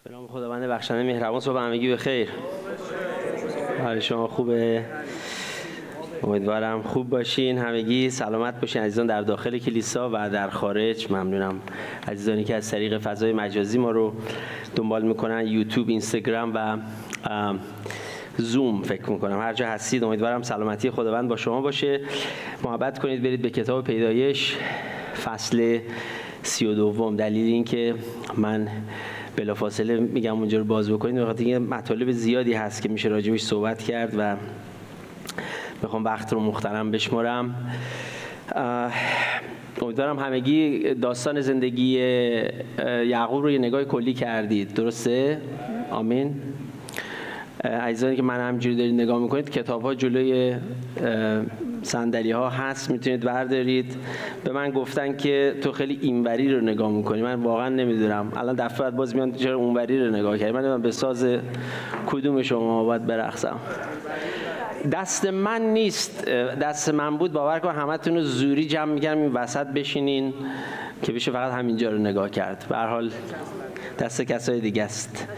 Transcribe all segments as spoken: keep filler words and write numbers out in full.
به نام خداوند بخشنده مهربان. صبح همگی بخیر. حال شما خوبه؟ امیدوارم خوب باشین، همگی سلامت باشین. عزیزان در داخل کلیسا و در خارج، ممنونم عزیزانی که از طریق فضای مجازی ما رو دنبال میکنن، یوتیوب، اینستاگرام و زوم فکر میکنم. هر جا هستید امیدوارم سلامتی خداوند با شما باشه. محبت کنید برید به کتاب پیدایش فصل سی و دوم. دلیل این که من بلافاصله میگم اونجا رو باز بکنید به خاطر اینکه مطالب زیادی هست که میشه راجبش صحبت کرد و میخوام وقت رو مخترم بشمارم. امیدوارم همگی داستان زندگی یعقوب رو یه نگاه کلی کردید، درسته؟ آمین. عزیزانی که من همینجوری دارید نگاه میکنید، کتاب ها جلوی صندلی ها هست، میتونید بردارید. به من گفتن که تو خیلی اینوری رو نگاه میکنی، من واقعا نمیدونم. الان دفعه بعد باز میان چرا اونوری رو نگاه کردی. من نمیدونم به ساز کدوم شما باید برقصم. دست من نیست، دست من بود باور کن همتون رو زوری جمع میکردم این وسط بشینین که بشه فقط همینجا رو نگاه کرد. به هر حال دست کسای دیگه است.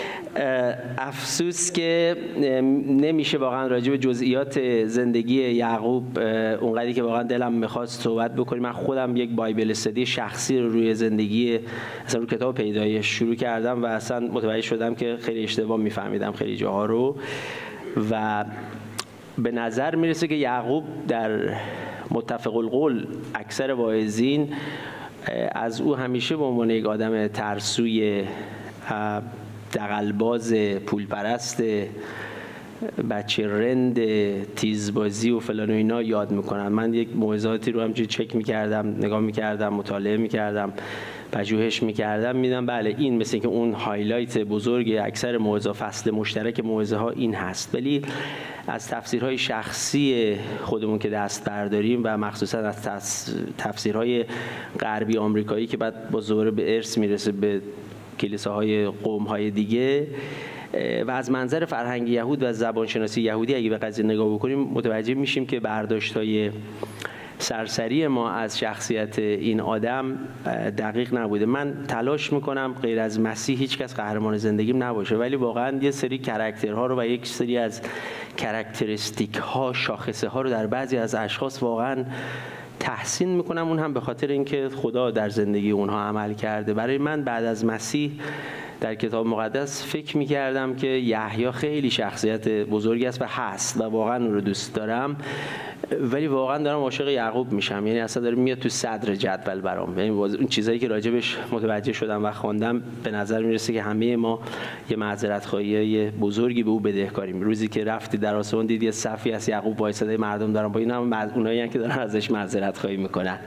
افسوس که نمیشه واقعا راجع به جزئیات زندگی یعقوب اونقدری که واقعا دلم میخواست صحبت بکنیم. من خودم یک بایبل استدی شخصی رو روی زندگی اصلا رو کتاب پیدایش شروع کردم و اصلا متوجه شدم که خیلی اشتباه میفهمیدم خیلی جاها رو و به نظر میرسه که یعقوب در متفق القول اکثر واعظین از او همیشه به عنوان یک آدم ترسوی، دغل‌باز، پولپرست، بچه رند، تیزبازی و فلان و اینا یاد میکنن. من یک موعظاتی رو همچنین چک میکردم، نگاه میکردم، مطالعه میکردم، پژوهش میکردم، میدم بله این مثل که اون هایلایت بزرگ اکثر موعظه، فصل مشترک موعظه ها این هست. ولی از تفسیرهای شخصی خودمون که دست برداریم و مخصوصا از تفسیرهای غربی آمریکایی که بعد با زوره به ارث میرسه به کلیساهای قوم‌های دیگه و از منظر فرهنگ یهود و زبانشناسی یهودی اگه به قضیه نگاه بکنیم متوجه میشیم که برداشت‌های سرسری ما از شخصیت این آدم دقیق نبوده. من تلاش میکنم غیر از مسیح هیچ کس قهرمان زندگیم نباشه، ولی واقعا یه سری کاراکترها رو و یک سری از کاراکتریستیک ها، شاخصه ها رو در بعضی از اشخاص واقعا تحسین میکنم. اون هم به خاطر اینکه خدا در زندگی اونها عمل کرده. برای من بعد از مسیح در کتاب مقدس فکر میکردم که یحیی خیلی شخصیت بزرگی است و هست و واقعا اون رو دوست دارم، ولی واقعا دارم عاشق یعقوب میشم. یعنی اصلا داره میاد تو صدر جدول برام. یعنی اون چیزایی که راجبش متوجه شدم و خواندم به نظر میرسه که همه ما یه معذرت خواهی بزرگی به او بدهکاریم. روزی که رفتی در آسمان دیدی صفی از یعقوب وایساده مردم دارن با اینا، هم اونایی که دارن ازش معذرت خواهی میکنن.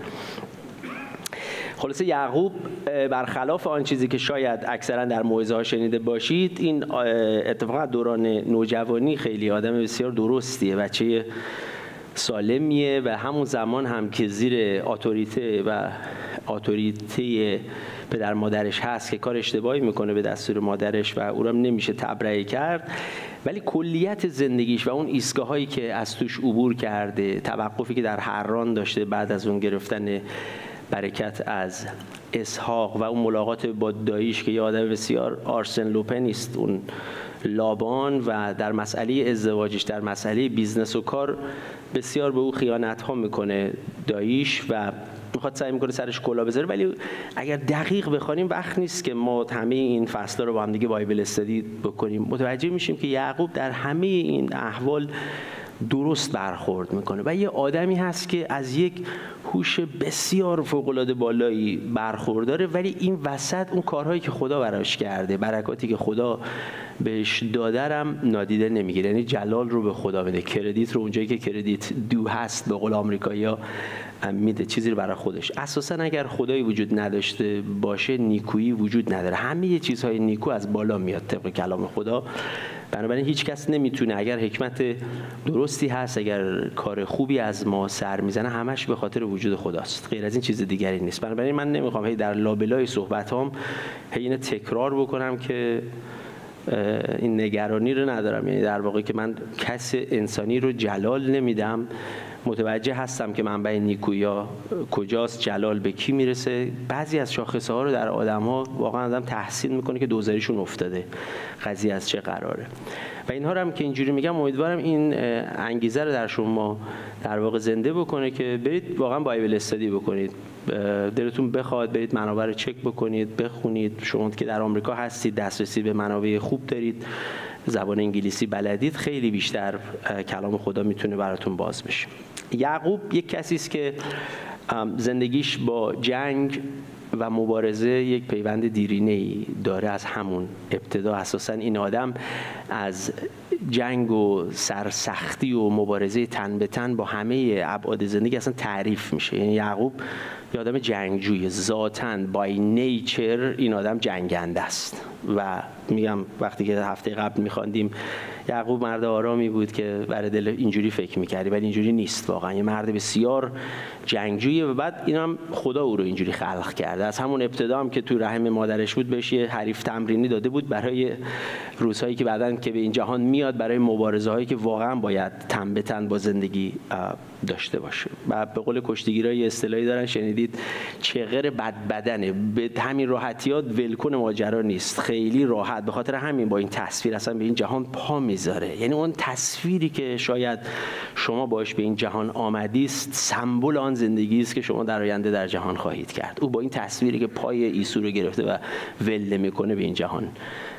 خلاصه یعقوب برخلاف آن چیزی که شاید اکثرا در موعظه ها شنیده باشید، این اتفاقا دوران نوجوانی خیلی آدم بسیار درستیه، بچه سالمیه و همون زمان هم که زیر اتوریته و اتوریته پدر مادرش هست که کار اشتباهی میکنه به دستور مادرش و او رو هم نمیشه تبرئه کرد، ولی کلیت زندگیش و اون ایستگاهایی که از توش عبور کرده، توقفی که در حران داشته بعد از اون گرفتن برکت از اسحاق و اون ملاقات با داییش که یه آدم بسیار آرسن لوپن است، اون لابان، و در مسئله ازدواجش، در مسئله بیزنس و کار بسیار به او خیانت ها میکنه داییش و میخواد سعی میکنه سرش کلا بذاره. ولی اگر دقیق بخوانیم وقت نیست که ما همه این فصلا رو با هم دیگه بایبل استدی بکنیم. متوجه میشیم که یعقوب در همه این احوال درست برخورد میکنه و یه آدمی هست که از یک هوش بسیار فوق‌العاده بالایی برخورداره، ولی این وسط اون کارهایی که خدا براش کرده، برکاتی که خدا بهش داده رم نادیده نمیگیره. یعنی جلال رو به خدا بده، کردیت رو اونجایی که کردیت دو هست به قول آمریکایی‌ها میده، چیزی رو برای خودش. اساسا اگر خدایی وجود نداشته باشه نیکویی وجود نداره. همه چیزهای نیکو از بالا میاد طبق کلام خدا. بنابراین هیچ کس نمیتونه، اگر حکمت درستی هست، اگر کار خوبی از ما سر میزنه، همش به خاطر وجود خداست، غیر از این چیز دیگری نیست. بنابراین من نمیخوام هی در لابلای صحبتام هی اینو تکرار بکنم که این نگرانی رو ندارم. یعنی در واقع که من کس انسانی رو جلال نمیدم متوجه هستم که منبع نیکویا کجاست، جلال به کی میرسه. بعضی از شاخصه ها رو در آدم ها واقعا آدم تحسین میکنه که دوزاریشون افتاده، قضیه از چه قراره. و اینها رو هم که اینجوری میگم امیدوارم این انگیزه رو در شما در واقع زنده بکنه که برید واقعا بایبل استادی بکنید، دلتون بخواد برید منابع رو چک بکنید، بخونید. شما که در آمریکا هستید دسترسی به منابع خوب دارید، زبان انگلیسی بلدید، خیلی بیشتر کلام خدا میتونه براتون باز بشه. یعقوب یک کسی است که زندگیش با جنگ و مبارزه یک پیوند دیرینه‌ای داره. از همون ابتدا اساساً این آدم از جنگ و سرسختی و مبارزه تن به تن با همه ابعاد زندگی اصلا تعریف میشه. یعنی یعقوب یه آدم جنگجوی ذاتاً، بای نیچر این آدم جنگنده است. و میگم وقتی که هفته قبل میخواندیم یعقوب مرد آرامی بود که برای دل اینجوری فکر میکردی، ولی اینجوری نیست واقعا. یه مرد بسیار جنگجویه و بعد این هم خدا او رو اینجوری خلق کرده. از همون ابتدا هم که تو رحم مادرش بود بهش یه حریف تمرینی داده بود برای روزهایی که بعداً که به این جهان میاد، برای مبارزه هایی که واقعا باید تن به تن با زندگی داشته باشه. و به قول کشتیگیرا یه اصطلاحی دارن شنیدید، چغر بد بدنه، به همین راحتیات ولکن ماجرا نیست، خیلی راحت. به خاطر همین با این تصویر اصلا به این جهان پا میذاره. یعنی اون تصویری که شاید شما باش به این جهان آمدیست سمبل آن زندگی است که شما در آینده در جهان خواهید کرد. او با این تصویری که پای عیسی رو گرفته و ول میکنه به این جهان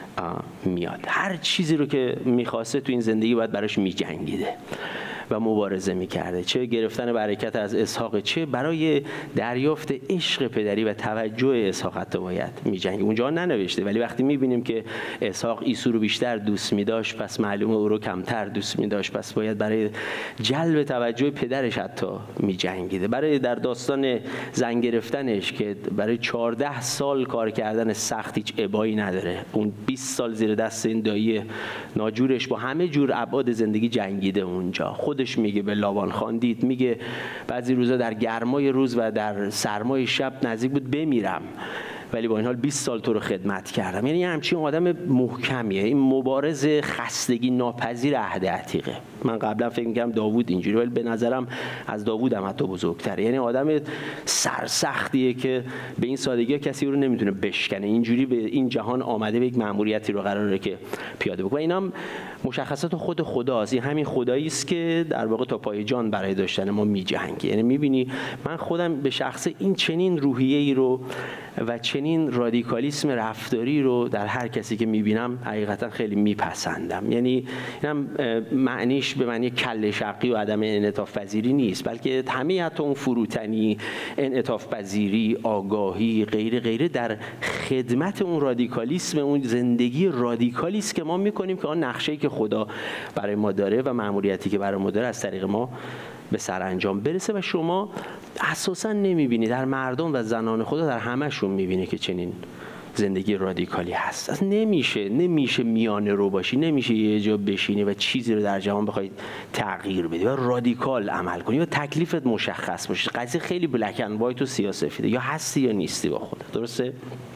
میاد. هر چیزی رو که میخواسته تو این زندگی باید براش میجنگیده و مبارزه میکرده، چه گرفتن برکت از اسحاق، چه برای دریافت عشق پدری و توجه اسحاق حتی باید میجنگه. اونجا ننوشته، ولی وقتی میبینیم که اسحاق عیسی رو بیشتر دوست میداشت، پس معلومه او رو کمتر دوست میداشت، پس باید برای جلب توجه پدرش حتی میجنگیده. برای در داستان زن گرفتنش که برای چهارده سال کار کردن سخت هیچ ابایی نداره، اون بیست سال زیر دست این دایی ناجورش با همه جور ابعاد زندگی جنگیده. اونجا خودش میگه به لابان خواندید، میگه بعضی روزا در گرمای روز و در سرمای شب نزدیک بود بمیرم، ولی با این حال بیست سال تو رو خدمت کردم. یعنی همچین آدم محکمیه. این مبارز خستگی ناپذیر عهد عتیقه. من قبلا فکر می‌کردم داوود اینجوری، ولی به نظرم از داوود هم حتی بزرگتره. یعنی آدم سرسختیه که به این سادگی کسی رو نمیتونه بشکنه. اینجوری به این جهان آمده، به یک مأموریتی رو قراره که پیاده بکنه. اینام مشخصات خود خداست. این همین خدایی است که در واقع تا پای جان برای داشتن ما میجنگه. یعنی میبینی من خودم به شخص این چنین روحیه‌ای رو و چنین رادیکالیسم رفتاری رو در هر کسی که میبینم حقیقتا خیلی میپسندم. یعنی اینم معنیش به معنی کله شقی و عدم انعطاف پذیری نیست، بلکه همه حتی اون فروتنی، انعطاف پذیری، آگاهی، غیره غیره در خدمت اون رادیکالیسم، اون زندگی رادیکالی است که ما میکنیم که آن نقشه‌ای که خدا برای ما داره و مأموریتی که برای ما داره از طریق ما به سرانجام برسه. و شما اساسا نمیبینی در مردم و زنان خدا، در همشون میبینی که چنین زندگی رادیکالی هست. اصلا نمیشه نمیشه میانه رو باشی، نمیشه یه جا بشینی و چیزی رو در جهان بخوای تغییر بدی و رادیکال عمل کنی و تکلیفت مشخص باشه. قضیه خیلی بلک اند وایت و سیاه‌سفیده، یا هستی یا نیستی با خودت. درسته؟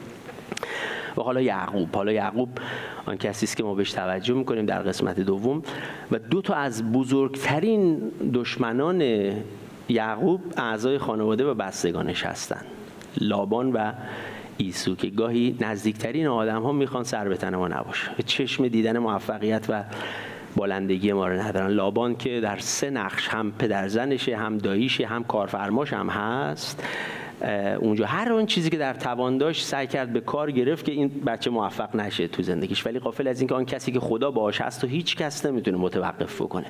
و حالا یعقوب، حالا یعقوب آن کسی است که ما بهش توجه میکنیم در قسمت دوم. و دو تا از بزرگترین دشمنان یعقوب اعضای خانواده و بستگانش هستند، لابان و عیسی، که گاهی نزدیکترین آدم ها میخوان سر به تن ما نباشه، به چشم دیدن موفقیت و بالندگی ما رو ندارن. لابان که در سه نقش، هم پدرزنشه، هم داییشه، هم کارفرماش هم هست، اونجا هر اون چیزی که در توان داشت سعی کرد به کار گرفت که این بچه موفق نشه تو زندگیش، ولی غافل از اینکه آن کسی که خدا باهاش هست و هیچ کس نمیتونه متوقف بکنه.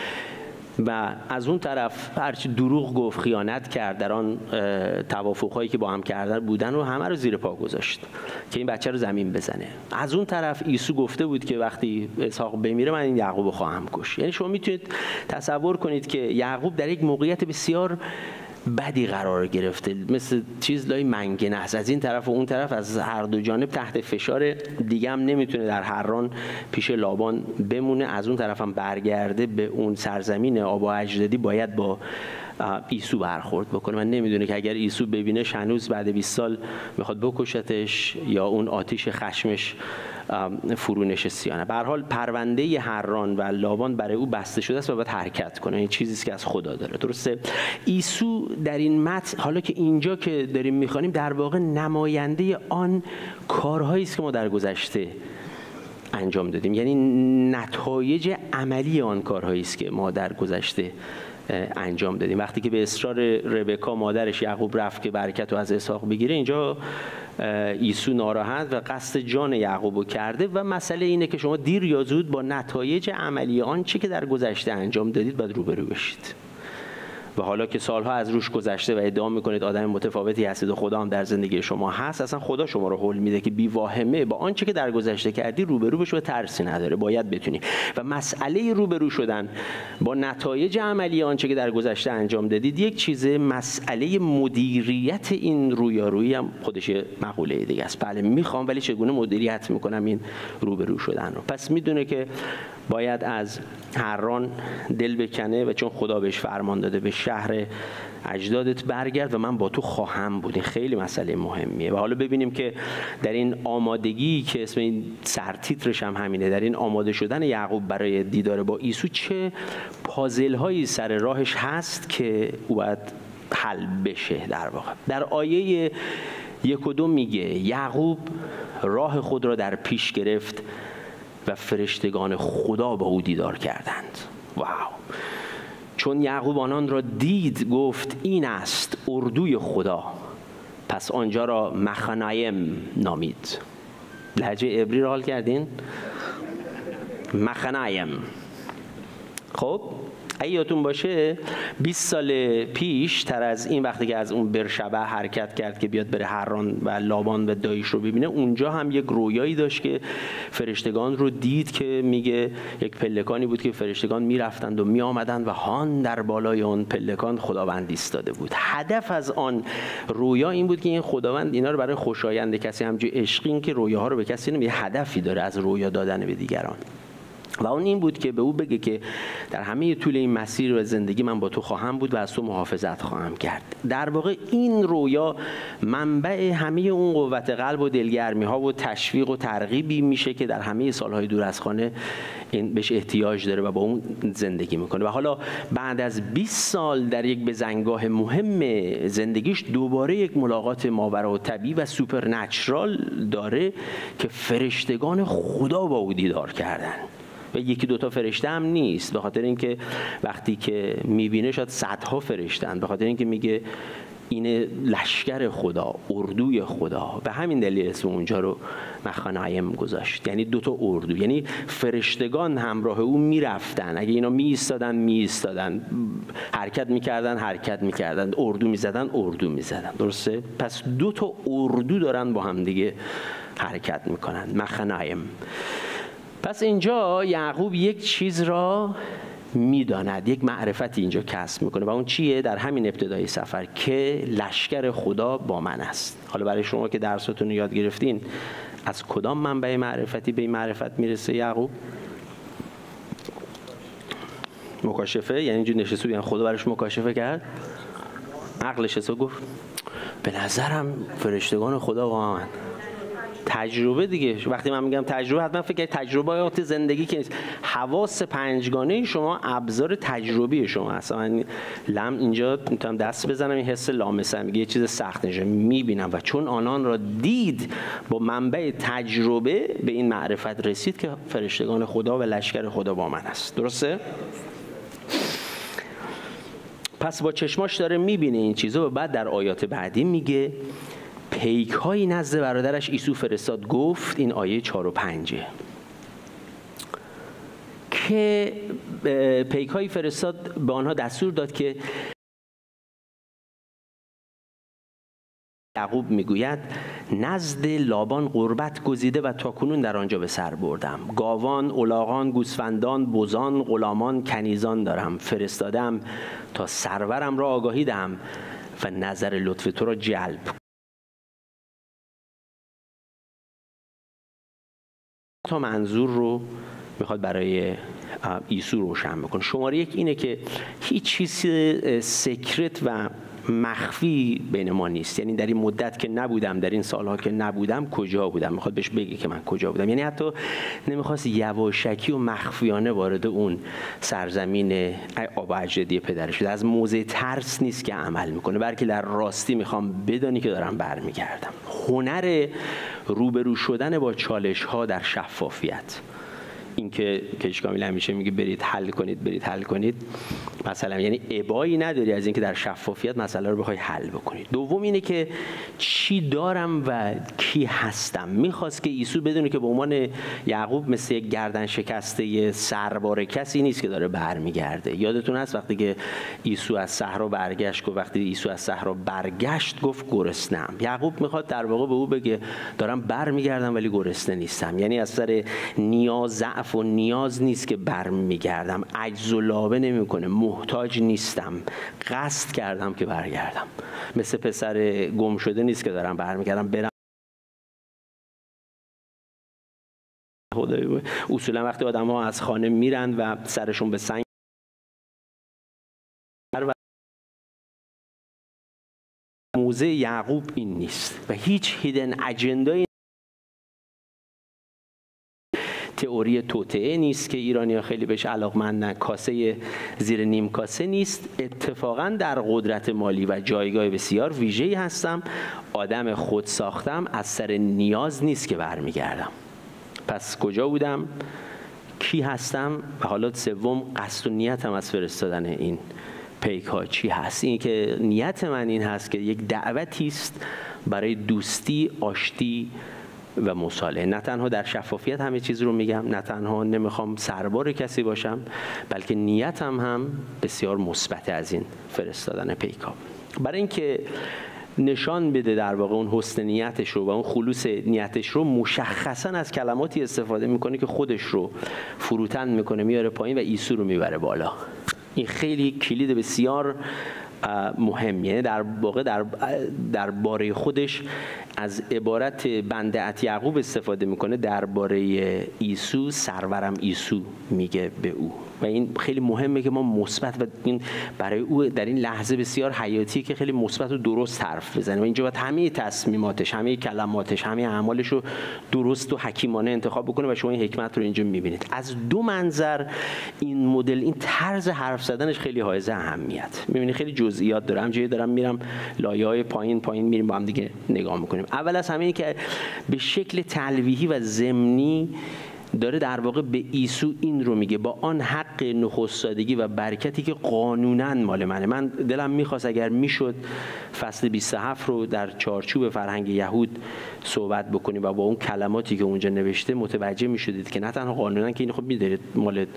و از اون طرف هرچی دروغ گفت، خیانت کرد در آن توافق‌هایی که با هم کردن بودن و همه رو زیر پا گذاشت که این بچه رو زمین بزنه. از اون طرف عیسی گفته بود که وقتی اسحاق بمیره من این یعقوب رو خواهم کشت. یعنی شما میتونید تصور کنید که یعقوب در یک موقعیت بسیار بدی قرار گرفته، مثل چیز لای منگنه است، از این طرف و اون طرف، از هر دو جانب تحت فشار، دیگه هم نمیتونه در حران پیش لابان بمونه، از اون طرف هم برگرده به اون سرزمین آب و اجدادی، باید با عیسی برخورد بکنه. من نمیدونه که اگر عیسی ببینه هنوز بعد بیست سال میخواد بکشتش یا اون آتیش خشمش فرونشستی یا نه. به هر حال پرونده حران و لابان برای او بسته شده است و باید حرکت کنه. این چیزی است که از خدا داره. درسته؟ عیسی در این متن، حالا که اینجا که داریم میخوانیم، در واقع نماینده آن کارهایی است که ما در گذشته انجام دادیم، یعنی نتایج عملی آن کارهایی است که ما در گذشته انجام دادیم. وقتی که به اصرار ربکا مادرش یعقوب رفت که برکت رو از اسحاق بگیره، اینجا عیسی ناراحت و قصد جان یعقوب رو کرده و مسئله اینه که شما دیر یا زود با نتایج عملی آنچه که در گذشته انجام دادید باید روبرو بشید. و حالا که سالها از روش گذشته و ادعا میکنید آدم متفاوتی هستید و خدا هم در زندگی شما هست، اصلا خدا شما رو حل میده که بی واهمه با آنچه که در گذشته کردی روبرو بشو و ترسی نداره، باید بتونی. و مسئله روبرو شدن با نتایج عملی آنچه که در گذشته انجام دادید یک چیزه، مسئله مدیریت این رویارویی هم خودش مقوله دیگه است. بله میخوام، ولی چگونه مدیریت میکنم این روبرو شدن رو؟ پس میدونه که باید از حران دل بکنه و چون خدا بهش فرمان داده به شهر اجدادت برگرد و من با تو خواهم بود. این خیلی مسئله مهمیه. و حالا ببینیم که در این آمادگی که اسم این سرتیترش هم همینه، در این آماده شدن یعقوب برای دیدار با عیسی، چه پازل هایی سر راهش هست که او باید حل بشه. در واقع در آیه یک و دو میگه یعقوب راه خود را در پیش گرفت و فرشتگان خدا با او دیدار کردند. واو! چون یعقوب آنان را دید گفت این است اردوی خدا، پس آنجا را مخنایم نامید. لهجه عبری را حال کردین؟ مخنایم. خب اگه یادتون باشه بیست سال پیش تر از این، وقتی که از اون برشبه حرکت کرد که بیاد بره حران و لابان و دایش رو ببینه، اونجا هم یک رویایی داشت که فرشتگان رو دید که میگه یک پلکانی بود که فرشتگان میرفتند و میآمدند و هان در بالای اون پلکان خداوند ایستاده بود. هدف از آن رویا این بود که این خداوند اینا رو برای خوشایند کسی، همچون عشقین که رویاها رو به کسی نمیده، هدفی داره از رویا دادن به دیگران. و اون این بود که به او بگه که در همه طول این مسیر و زندگی من با تو خواهم بود و از تو محافظت خواهم کرد. در واقع این رویا منبع همه اون قوت قلب و دلگرمی ها و تشویق و ترغیبی میشه که در همه سالهای دور از خانه این بهش احتیاج داره و با اون زندگی میکنه. و حالا بعد از بیست سال در یک بزنگاه مهم زندگیش دوباره یک ملاقات ماورالطبیعی و سوپرنچرال داره که فرشتگان خدا با او دیدار کردن. و یکی دوتا فرشته هم نیست، به خاطر اینکه وقتی که میبینه شاید صدها فرشتن، به خاطر اینکه میگه اینه لشکر خدا، اردوی خدا. به همین دلیل اسم اونجا رو مخنایم گذاشت، یعنی دوتا اردو، یعنی فرشتگان همراه او میرفتن. اگه اینا می ایستادن می ایستادن، حرکت میکردن حرکت میکردن، اردو میزدن اردو میزدن. درسته؟ پس دوتا اردو دارن با هم دیگه حرکت میکنن. مخنایم. پس اینجا یعقوب یک چیز را میداند، یک معرفتی اینجا کسب میکنه و اون چیه؟ در همین ابتدای سفر که لشکر خدا با من است. حالا برای شما که درستون رو یاد گرفتین، از کدام منبع معرفتی به این معرفت میرسه یعقوب؟ مکاشفه، یعنی اینجور نشسته یعنی خدا براش مکاشفه کرد، عقلش حساب گفت به نظرم فرشتگان خدا با من. تجربه دیگه. وقتی من میگم تجربه، حتما فکر کنید تجربیات زندگی که نیست. حواس پنجگانه شما ابزار تجربی شما هستن. من لم اینجا میتونم دست بزنم، این حس لامسه، میگه یه چیز سخت نشه، میبینم و چون آنان را دید با منبع تجربه به این معرفت رسید که فرشتگان خدا و لشکر خدا با من است. درسته؟ پس با چشماش داره میبینه این چیزو و بعد در آیات بعدی میگه پیک هایی نزد برادرش عیسی فرستاد، گفت این آیه چهار و پنجه که پیک هایی فرستاد به آنها دستور داد که یعقوب میگوید نزد لابان قربت گزیده و تاکنون در آنجا به سر بردم. گاوان، الاغان، گوسفندان، بزان، غلامان، کنیزان دارم. فرستادم تا سرورم را آگاهی دهم و نظر لطف تو را جلب. تا منظور رو میخواد برای عیسی روشن بکن. شماره یک اینه که هیچ چیز سکرت و مخفی بین ما نیست. یعنی در این مدت که نبودم، در این سالها که نبودم کجا بودم، میخواد بهش بگه که من کجا بودم. یعنی حتی نمیخواست یواشکی و مخفیانه وارد اون سرزمین آبا اجدادی پدرش شده. از موضع ترس نیست که عمل میکنه، بلکه در راستی میخوام بدانی که دارم برمیگردم. هنر روبرو شدن با چالش ها در شفافیت، این که کش کامیل همیشه میگه برید حل کنید برید حل کنید، مثلا یعنی ابایی نداری از اینکه در شفافیت مسئله رو بخوای حل بکنید. دوم اینه که چی دارم و کی هستم. میخواست که عیسی بدونه که به عنوان یعقوب مثل یک گردن شکسته سربار کسی نیست که داره برمیگرده. یادتون هست وقتی که عیسی از صحرا برگشت، گفت وقتی عیسی از صحرا برگشت گفت گرسنه‌ام. یعقوب میخواد در واقع به او بگه دارم برمیگردم ولی گرسنه نیستم. یعنی از سر نیاز، ضعف و نیاز نیست که برمیگردم، عجز و لابه نمیکنه، محتاج نیستم، قصد کردم که برگردم. مثل پسر گم شده نیست که دارم برمیگردم برم. اصولا وقتی آدم ها از خانه میرن و سرشون به سنگ، موضع یعقوب این نیست و هیچ هیدن اجندایی، تئوری توطئه نیست که ایرانی‌ها خیلی بهش علاقه‌مندن، کاسه زیر نیم کاسه نیست. اتفاقاً در قدرت مالی و جایگاه بسیار ویژه‌ای هستم، آدم خود ساختم، از سر نیاز نیست که برمیگردم. پس کجا بودم؟ کی هستم؟ و حالا سوم قصد و نیتم از فرستادن این پیک ها چی هست؟ این که نیت من این هست که یک دعوتی است برای دوستی، آشتی و مصالحه. نه تنها در شفافیت همه چیز رو میگم، نه تنها نمیخوام سربار کسی باشم، بلکه نیتم هم بسیار مثبت از این فرستادن پیکا. برای اینکه نشان بده در واقع اون حسن نیتش رو و اون خلوص نیتش رو، مشخصا از کلماتی استفاده میکنه که خودش رو فروتن میکنه، میاره پایین و عیسی رو میبره بالا. این خیلی کلید بسیار مهم. یعنی در واقع در درباره خودش از عبارت بنده ات یعقوب استفاده میکنه، درباره عیسی سرورم عیسی میگه به او. و این خیلی مهمه که ما مثبت و این برای او در این لحظه بسیار حیاتیه که خیلی مثبت و درست حرف بزنه و اینجا باید همه تصمیماتش، همه کلماتش، همه اعمالش رو درست و حکیمانه انتخاب بکنه و شما این حکمت رو اینجا میبینید. از دو منظر این مدل، این طرز حرف زدنش خیلی حائز اهمیت. میبینید خیلی جزئیات داره. همینجوری دارم میرم لایه‌های پایین پایین میریم با هم دیگه نگاه میکنیم. اول از همه این که به شکل تلویحی و ضمنی داره در واقع به عیسی این رو میگه، با آن حق نخستادگی و برکتی که قانوناً مال منه. من دلم میخواست اگر میشد فصل بیست و هفت رو در چارچوب فرهنگ یهود صحبت بکنیم و با اون کلماتی که اونجا نوشته متوجه میشدید که نه تنها قانوناً که این خب میدارید مال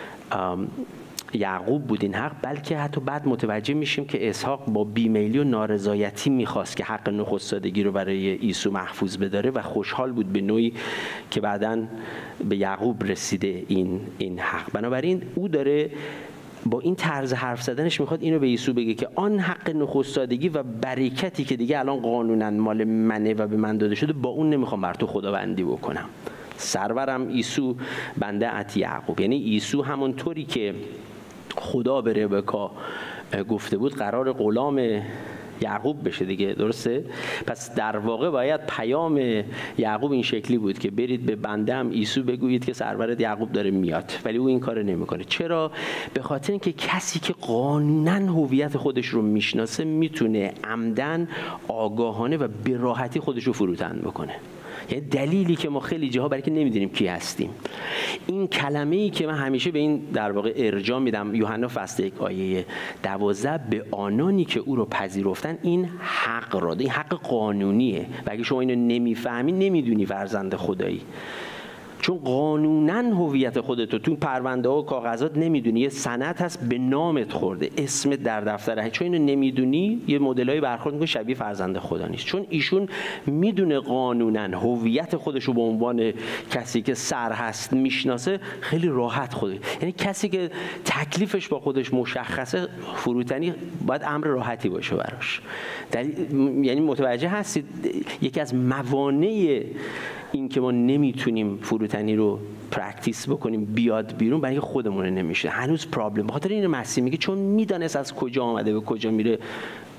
یعقوب بود این حق، بلکه حتی بعد متوجه میشیم که اسحاق با بیمیلی و نارضایتی میخواست که حق نخستادگی رو برای عیسی محفوظ بداره و خوشحال بود به نوعی که بعداً به یعقوب رسیده این این حق. بنابراین او داره با این طرز حرف زدنش میخواد اینو به عیسی بگه که آن حق نخستادگی و برکتی که دیگه الان قانوناً مال منه و به من داده شده، با اون نمیخوام بر تو خداوندی بکنم. سرورم عیسی بنده ات یعقوب. یعنی عیسی همونطوری که خدا به ربکا گفته بود قرار غلام یعقوب بشه دیگه، درسته؟ پس در واقع باید پیام یعقوب این شکلی بود که برید به بنده‌ام عیسی بگویید که سرورت یعقوب داره میاد، ولی او این کار نمیکنه. چرا؟ به خاطر اینکه کسی که قانونا هویت خودش رو میشناسه میتونه عمدن، آگاهانه و به راحتی خودش رو فروتن بکنه. یعنی دلیلی که ما خیلی جاها برای که نمیدونیم کی هستیم، این کلمه‌ای که من همیشه به این در واقع ارجاع میدم، یوحنا فصل یک آیه دوازده، به آنانی که او رو پذیرفتن این حق را، این حق قانونیه و اگه شما اینو نمیفهمی نمیدونی فرزند خدایی، چون قانونا هویت خودتو تو پرونده ها و کاغذات نمیدونی. یه سند هست به نامت خورده، اسمت در دفتر، چون اینو نمیدونی یه مدلای برخورد میکنه شبیه فرزند خدا نیست. چون ایشون میدونه قانونا هویت خودش رو به عنوان کسی که سر هست میشناسه، خیلی راحت خوده. یعنی کسی که تکلیفش با خودش مشخصه، فروتنی باید امر راحتی باشه براش. یعنی متوجه هستید یکی از موانع این که ما نمیتونیم فروتنی رو پرکتیس بکنیم بیاد بیرون، برای اینکه خودمون نمیشه هنوز پرابلم. بخاطر این مسیح میگه چون میدانست از کجا آمده و کجا میره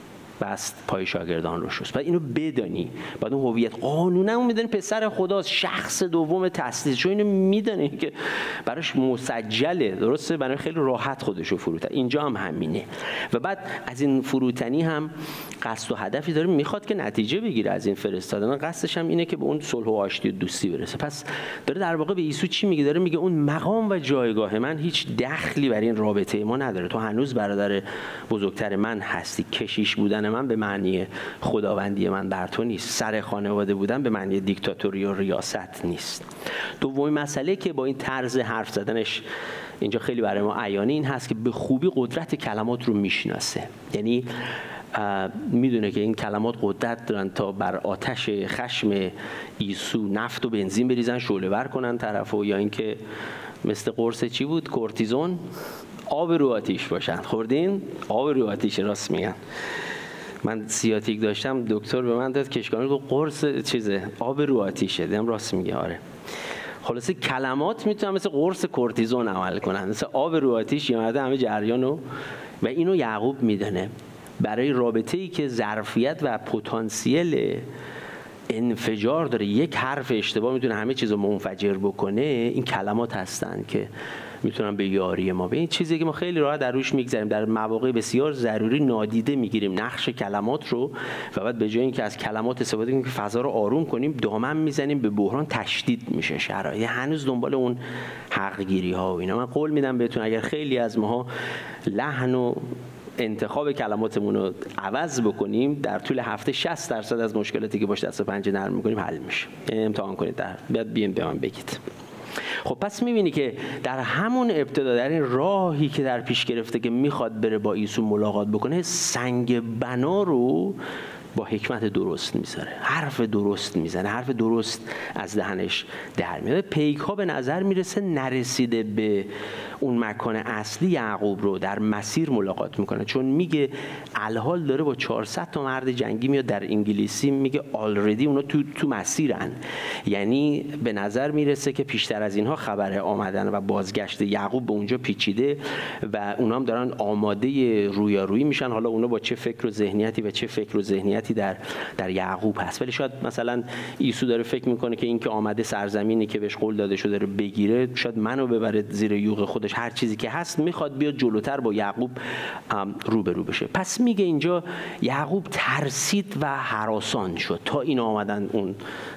بست پای شاگردان رو شست. بعد اینو بدانی، بعد اون هویت قانونا اون میدونی پسر خداست، شخص دوم تثلیث، چون اینو میدونی که براش مسجله، درسته؟ برای خیلی راحت خودشو فروتن. اینجا هم همینه. و بعد از این فروتنی هم قصد و هدفی داره، میخواد که نتیجه بگیره از این فرستادن. قصدش هم اینه که به اون صلح و آشتی و دوستی برسه. پس داره در واقع به عیسی چی میگه؟ داره میگه اون مقام و جایگاه من هیچ دخلی برای این رابطه ما نداره. تو هنوز برادر بزرگتر من هستی. کشیش بودن من به معنی خداوندی من بر تو نیست. سر خانواده بودن به معنی دیکتاتوری و ریاست نیست. دومین مسئله که با این طرز حرف زدنش اینجا خیلی برای ما عیانی این هست که به خوبی قدرت کلمات رو میشناسه. یعنی میدونه که این کلمات قدرت دارن تا بر آتش خشم عیسی نفت و بنزین بریزن، شعله ور کنن طرفو، یا اینکه مثل قرص چی بود؟ کورتیزون، آب رو آتیش باشن. خوردین؟ آب رو آتیش، راست میگن. من سیاتیک داشتم، دکتر به من داد کشکان رو قرص چیزه آب رو آتیشه. دیدم راست میگه. آره. خلاصه کلمات میتونن مثل قرص کورتیزون عمل کنن، مثل آب رو آتیش یعنی همه جریانو. و اینو یعقوب میدونه. برای رابطه‌ای که ظرفیت و پتانسیل انفجار داره، یک حرف اشتباه میتونه همه چیزو منفجر بکنه، این کلمات هستن که میتونن به یاری ما. به این چیزی که ما خیلی راحت در روش میگذریم، در مواقع بسیار ضروری نادیده میگیریم نقش کلمات رو، و بعد به جای اینکه از کلمات استفاده کنیم که فضا رو آروم کنیم، دامن میزنیم به بحران، تشدید میشه شرایط. هنوز دنبال اون حقگیری ها و اینا. من قول میدم بهتون اگر خیلی از ماها لحن و انتخاب کلماتمون رو عوض بکنیم، در طول هفته شصت درصد از مشکلاتی که باش دست و پنجه نرم میکنیم حل میشه. امتحان کنید، در بیاد بیاین به من بگید. خب پس میبینی که در همون ابتدا، در این راهی که در پیش گرفته که میخواد بره با عیسی ملاقات بکنه، سنگ بنا رو با حکمت درست میذاره، حرف درست میزنه، حرف درست از دهنش در میاد. پیک ها به نظر میرسه نرسیده به اون مکان اصلی یعقوب رو در مسیر ملاقات میکنه، چون میگه الحال داره با چهارصد تا مرد جنگی میاد. در انگلیسی میگه آلردی اونا تو تو مسیرن، یعنی به نظر میرسه که پیشتر از اینها خبر آمدن و بازگشت یعقوب به اونجا پیچیده و اونا هم دارن آماده رویارویی میشن. حالا اونا با چه فکر و ذهنیتی و چه فکر و ذهنیتی در در یعقوب هست، ولی شاید مثلا عیسی داره فکر میکنه که این که آمده سرزمینی که بهش قول داده شده رو بگیره، شاید منو ببره زیر یوغ خودش، هر چیزی که هست میخواد بیاد جلوتر با یعقوب روبرو بشه. پس میگه اینجا یعقوب ترسید و هراسان شد. تا این آمدن اون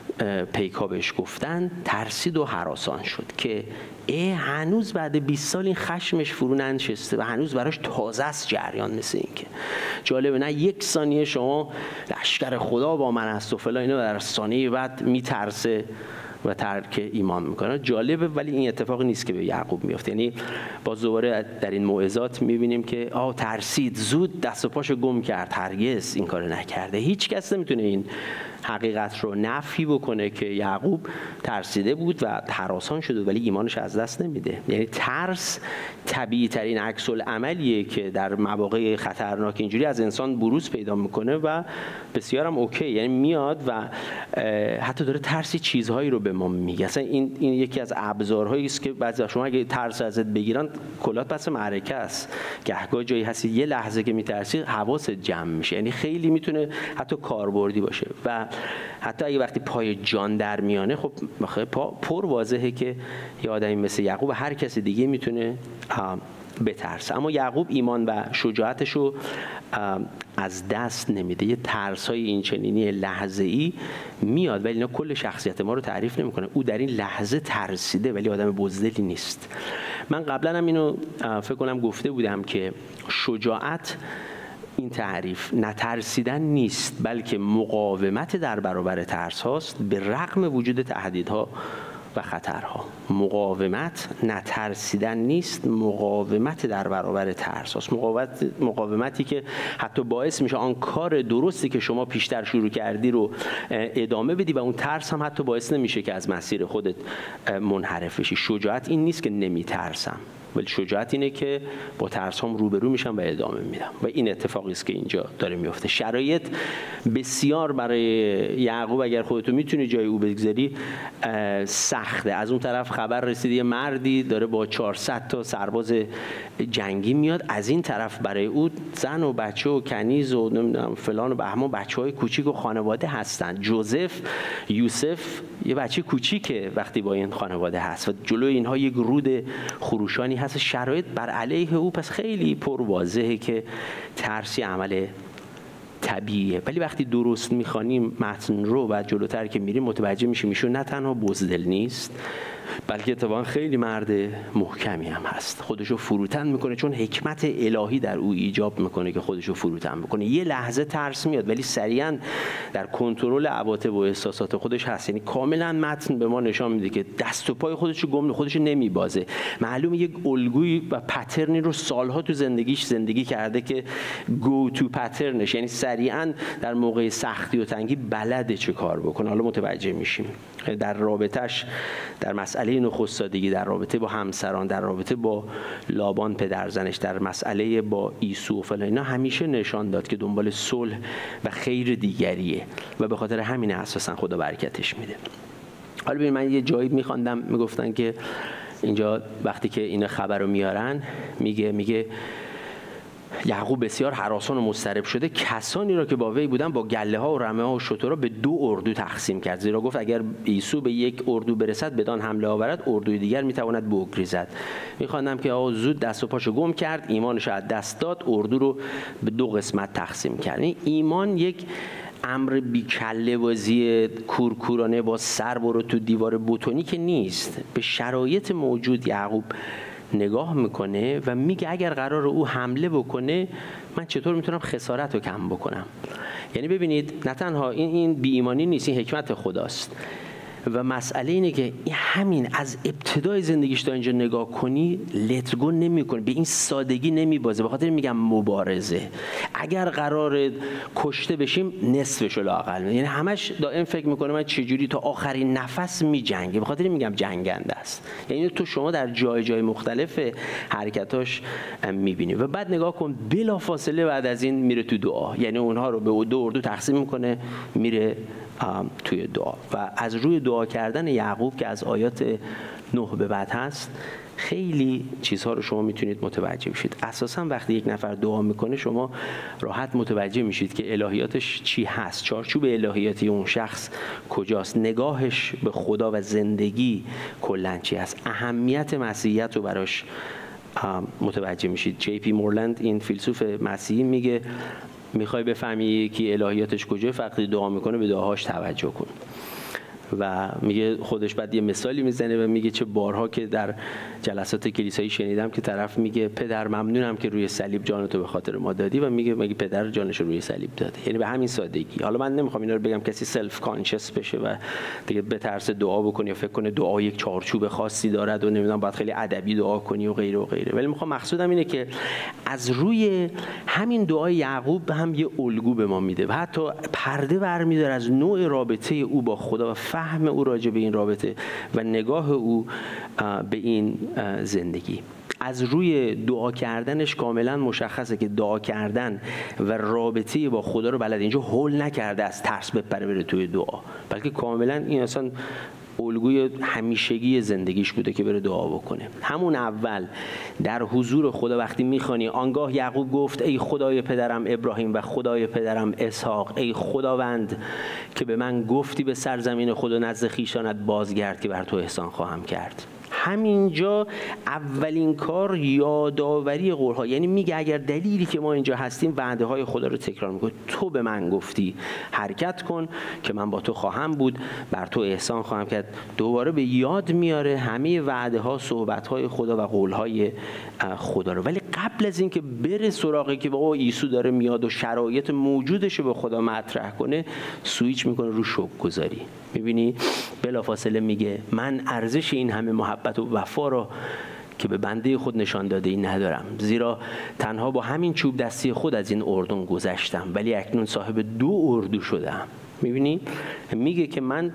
پیکا بهش گفتن، ترسید و هراسان شد که ای هنوز بعد بیست سال این خشمش فرو ننشسته و هنوز براش تازه است جریان. مثل این که جالبه نه یک ثانیه شما لشکر خدا با من است و فلان اینو، در ثانیه بعد میترسه و ترک ایمان میکنه. جالبه، ولی این اتفاق نیست که به یعقوب میفته. یعنی باز دوباره در این موعظات میبینیم که آه ترسید، زود دست و پاشو گم کرد. هرگز این کارو نکرده. هیچ کس نمیتونه این حقیقت رو نفی بکنه که یعقوب ترسیده بود و هراسان شده، ولی ایمانش از دست نمیده. یعنی ترس طبیعی ترین عکس العملیه که در مواقع خطرناک اینجوری از انسان بروز پیدا میکنه و بسیار هم اوکی. یعنی میاد و حتی داره ترسی چیزهایی رو به ما میگه. اصلا این این یکی از ابزارهایی است که بعضی شما اگه ترس ازت بگیرن، کلات پس معرکه است. گهگاه جایی هستی یه لحظه که میترسی حواست جمع میشه. یعنی خیلی میتونه حتی کاربردی باشه و حتی اگه وقتی پای جان در میانه، خب پر واضحه که یه آدمی مثل یعقوب هر کسی دیگه میتونه بترسه. اما یعقوب ایمان و شجاعتش رو از دست نمیده. یه ترس‌های این چنینی لحظه‌ای میاد، ولی اینا کل شخصیت ما رو تعریف نمی‌کنه. او در این لحظه ترسیده، ولی آدم بزدلی نیست. من قبلا هم اینو فکر کنم گفته بودم که شجاعت این تعریف نترسیدن نیست، بلکه مقاومت در برابر ترس هاست به رغم وجود تهدیدها و خطرها. مقاومت نترسیدن نیست، مقاومت در برابر ترس هاست. مقاومت مقاومتی که حتی باعث میشه آن کار درستی که شما پیشتر شروع کردی رو ادامه بدی و اون ترس هم حتی باعث نمیشه که از مسیر خودت منحرف بشی. شجاعت این نیست که نمیترسم، ولی شجاعت اینه که با ترس هم روبرو میشم و ادامه میدم. و این اتفاقی است که اینجا داره میفته. شرایط بسیار برای یعقوب، اگر خودتو میتونی جای او بگذاری، سخته. از اون طرف خبر رسید یه مردی داره با چهارصد تا سرباز جنگی میاد، از این طرف برای او زن و بچه و کنیز و نمیدونم فلان و بهمان بچهای کوچیک و خانواده هستن. جوزف، یوسف یه بچه کوچیکه وقتی با این خانواده هست و جلوی اینها یک رود خروشانی هست، شرایط بر علیه او، پس خیلی پر واضحه که ترسی عمل طبیعیه. ولی وقتی درست میخوانیم متن رو و جلوتر که میریم متوجه میشیم ایشون نه تنها بزدل نیست، بلکه اتفاقا خیلی مرد محکمی هم هست. خودشو فروتن میکنه چون حکمت الهی در او ایجاب میکنه که خودشو فروتن بکنه. یه لحظه ترس میاد ولی سریعا در کنترل عواطف و احساسات خودش هست. یعنی کاملا متن به ما نشان میده که دست و پای خودشو گم، خودشو نمیبازه. معلومه یک الگویی و پترنی رو سالها تو زندگیش زندگی کرده که گو تو پترنش، یعنی سریعا در موقع سختی و تنگی بلده چه کار بکنه. حالا متوجه میشیم در رابطش، در مسئله نخستادگی، در رابطه با همسران، در رابطه با لابان پدرزنش، در مسئله با عیسی و فلان، اینا همیشه نشان داد که دنبال صلح و خیر دیگریه و به خاطر همین اساسا خدا برکتش میده. حالا ببین من یه جایی میخواندم میگفتن که اینجا وقتی که این خبر رو میارن میگه میگه یعقوب بسیار هراسان و مضطرب شده کسانی را که با وی بودن با گله ها و رمه ها و شترها به دو اردو تقسیم کرد، زیرا گفت اگر عیسی به یک اردو برسد بدان حمله آورد اردوی دیگر میتواند بگریزد. میخواندم که آقا زود دست و پاشو گم کرد، ایمانش از دست داد، اردو رو به دو قسمت تقسیم کرد. این ایمان یک امر بیکله بازی کورکورانه با سر برو تو دیوار بتونی که نیست. به شرایط موجود یعقوب نگاه میکنه و میگه اگر قرار او حمله بکنه من چطور میتونم خسارت رو کم بکنم. یعنی ببینید نه تنها این این بی ایمانی نیست، این حکمت خداست. و مسئله اینه که همین از ابتدای زندگیش تا اینجا نگاه کنی لتگو نمیکنه، به این سادگی نمیبازه. به خاطر میگم مبارزه. اگر قرار کشته بشیم نصفش لااقل، یعنی همش دائم فکر میکنه من چجوری تا آخرین نفس میجنگه. به خاطر میگم جنگنده است. یعنی تو شما در جای جای مختلف حرکتاش میبینی. و بعد نگاه کن بلافاصله بعد از این میره تو دعا، یعنی اونها رو به دو اردو تقسیم میکنه میره توی دعا. و از روی دعا کردن یعقوب که از آیات نه به بعد هست خیلی چیزها رو شما میتونید متوجه بشید. اساسا وقتی یک نفر دعا میکنه شما راحت متوجه میشید که الهیاتش چی هست، چارچوب الهیاتی اون شخص کجاست، نگاهش به خدا و زندگی کلاً چی هست، اهمیت مسیحیت رو براش متوجه میشید. جی پی مورلند این فیلسوف مسیحی میگه میخوای بفهمی کی الهیاتش کجاست، فقط دعا میکنه به دعاهاش توجه کن. و میگه خودش بعد یه مثالی میزنه و میگه چه بارها که در جلسات کلیسایی شنیدم که طرف میگه پدر ممنونم که روی صلیب جانتو به خاطر ما دادی، و میگه مگه پدر جانش رو روی صلیب داده. یعنی به همین سادگی. حالا من نمیخوام اینا رو بگم کسی سلف کانشس بشه و دیگه به ترس دعا بکنه یا فکر کنه دعا یک چارچوب خاصی دارد و نمیدونم باید خیلی ادبی دعا کنی و غیره و غیره. ولی میخوام مقصودم اینه که از روی همین دعای یعقوب هم یه الگو به ما میده و حتی پرده برمی‌داره از نوع رابطه او با خدا و فهم او راجع به این رابطه و نگاه او به این زندگی. از روی دعا کردنش کاملا مشخصه که دعا کردن و رابطه با خدا رو بلد. اینجا هول نکرده از ترس بپره بره توی دعا، بلکه کاملا این اصلا الگوی همیشگی زندگیش بوده که بره دعا بکنه. همون اول در حضور خدا وقتی میخوانی آنگاه یعقوب گفت ای خدای پدرم ابراهیم و خدای پدرم اسحاق، ای خداوند که به من گفتی به سرزمین خود و نزد خویشانت بازگرد که بر تو احسان خواهم کرد. همینجا اولین کار یادآوری قول‌ها، یعنی میگه اگر دلیلی که ما اینجا هستیم وعده های خدا رو تکرار میکنه. تو به من گفتی حرکت کن که من با تو خواهم بود، بر تو احسان خواهم کرد. دوباره به یاد میاره همه وعده ها، صحبت های خدا و قول های خدا رو. ولی قبل از اینکه بره سراغی که بابا عیسی داره میاد و شرایط موجودش رو به خدا مطرح کنه، سویچ میکنه رو شکرگزاری. میبینی بلافاصله میگه من ارزش این همه محبت و وفا رو که به بنده خود نشان داده ای ندارم، زیرا تنها با همین چوب دستی خود از این اردن گذشتم ولی اکنون صاحب دو اردو شدم. میبینی میگه که من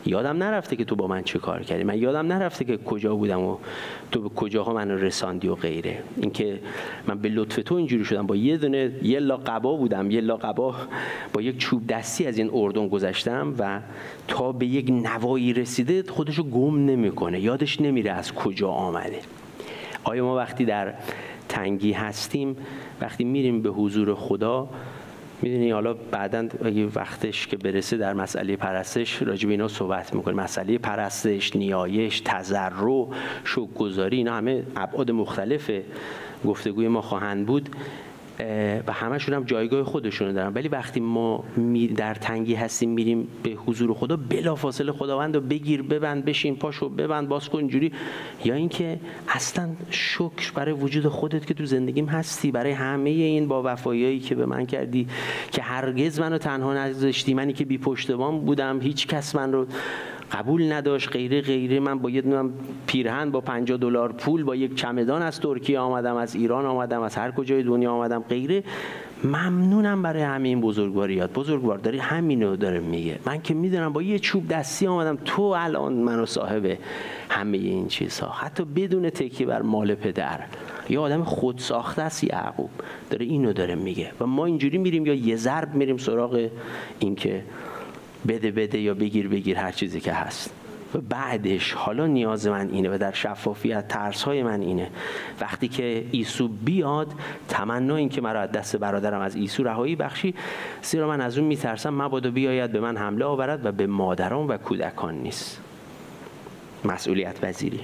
یادم نرفته که تو با من چه کار کردی، من یادم نرفته که کجا بودم و تو به کجاها من رساندی و غیره. اینکه من به لطف تو اینجوری شدم، با یه دونه یه لا قبا بودم، یه لا قبا با یک چوب دستی از این اردن گذشتم و تا به یک نوایی رسیده خودشو گم نمیکنه، یادش نمیره از کجا آمده. آیا ما وقتی در تنگی هستیم، وقتی میریم به حضور خدا، میدونی حالا بعداً اگه وقتش که برسه در مسئله پرستش راجع به اینا صحبت میکنیم، مسئله پرستش، نیایش، تضرع، شکرگزاری، اینا همه ابعاد مختلف گفتگوی ما خواهند بود و همشون هم جایگاه خودشونو دارن. ولی وقتی ما در تنگی هستیم میریم به حضور خدا، بلافاصله خداوند رو بگیر، ببند، بشین، پاشو، ببند، باز کن، اینجوری. یا اینکه اصلا شکر برای وجود خودت که تو زندگیم هستی، برای همه این با وفایایی که به من کردی، که هرگز منو تنها نذاشتی، منی که بی پشتوان بودم، هیچ کس من رو قبول نداشت، غیره غیره. من با یه دونه پیرهن با پنجاه دلار پول، با یک چمدان از ترکیه آمدم، از ایران آمدم، از هر کجای دنیا آمدم، غیره. ممنونم برای همین بزرگواریات. بزرگوار داری همینو داره میگه. من که میدونم با یه چوب دستی آمدم، تو الان منو صاحب همه این چیزها، حتی بدون تکیه بر مال پدر. یا آدم خود ساخته است یعقوب، داره اینو داره میگه. و ما اینجوری میریم، یا یه ضرب میریم سراغ این که بده بده یا بگیر بگیر هر چیزی که هست. و بعدش حالا نیاز من اینه و در شفافیت ترس‌های من اینه، وقتی که عیسی بیاد، تمنا این که مرا از دست برادرم از عیسی رهایی بخشی، زیرا من از اون میترسم مبادا بیاید به من حمله آورد و به مادران و کودکان نیست. مسئولیت پذیری.